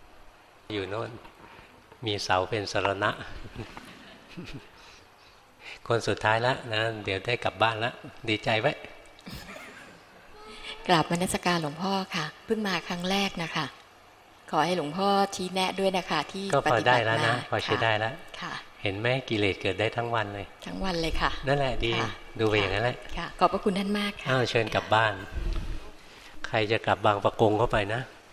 อยู่โน่นมีเสาเป็นสรณะคนสุดท้ายแล้วนะเดี๋ยวได้กลับบ้านแล้วดีใจไว้กราบนมัสการหลวงพ่อค่ะเพิ่งมาครั้งแรกนะคะขอให้หลวงพ่อชี้แนะด้วยนะคะที่ปฏิบัติมาพอใช้ได้แล้วค่ะเห็นไหมกิเลสเกิดได้ทั้งวันเลยทั้งวันเลยค่ะนั่นแหละดีดูไปอย่างนั้นแหละขอบพระคุณท่านมากค่ะเชิญกลับบ้านใครจะกลับบางปะกงเข้าไปนะ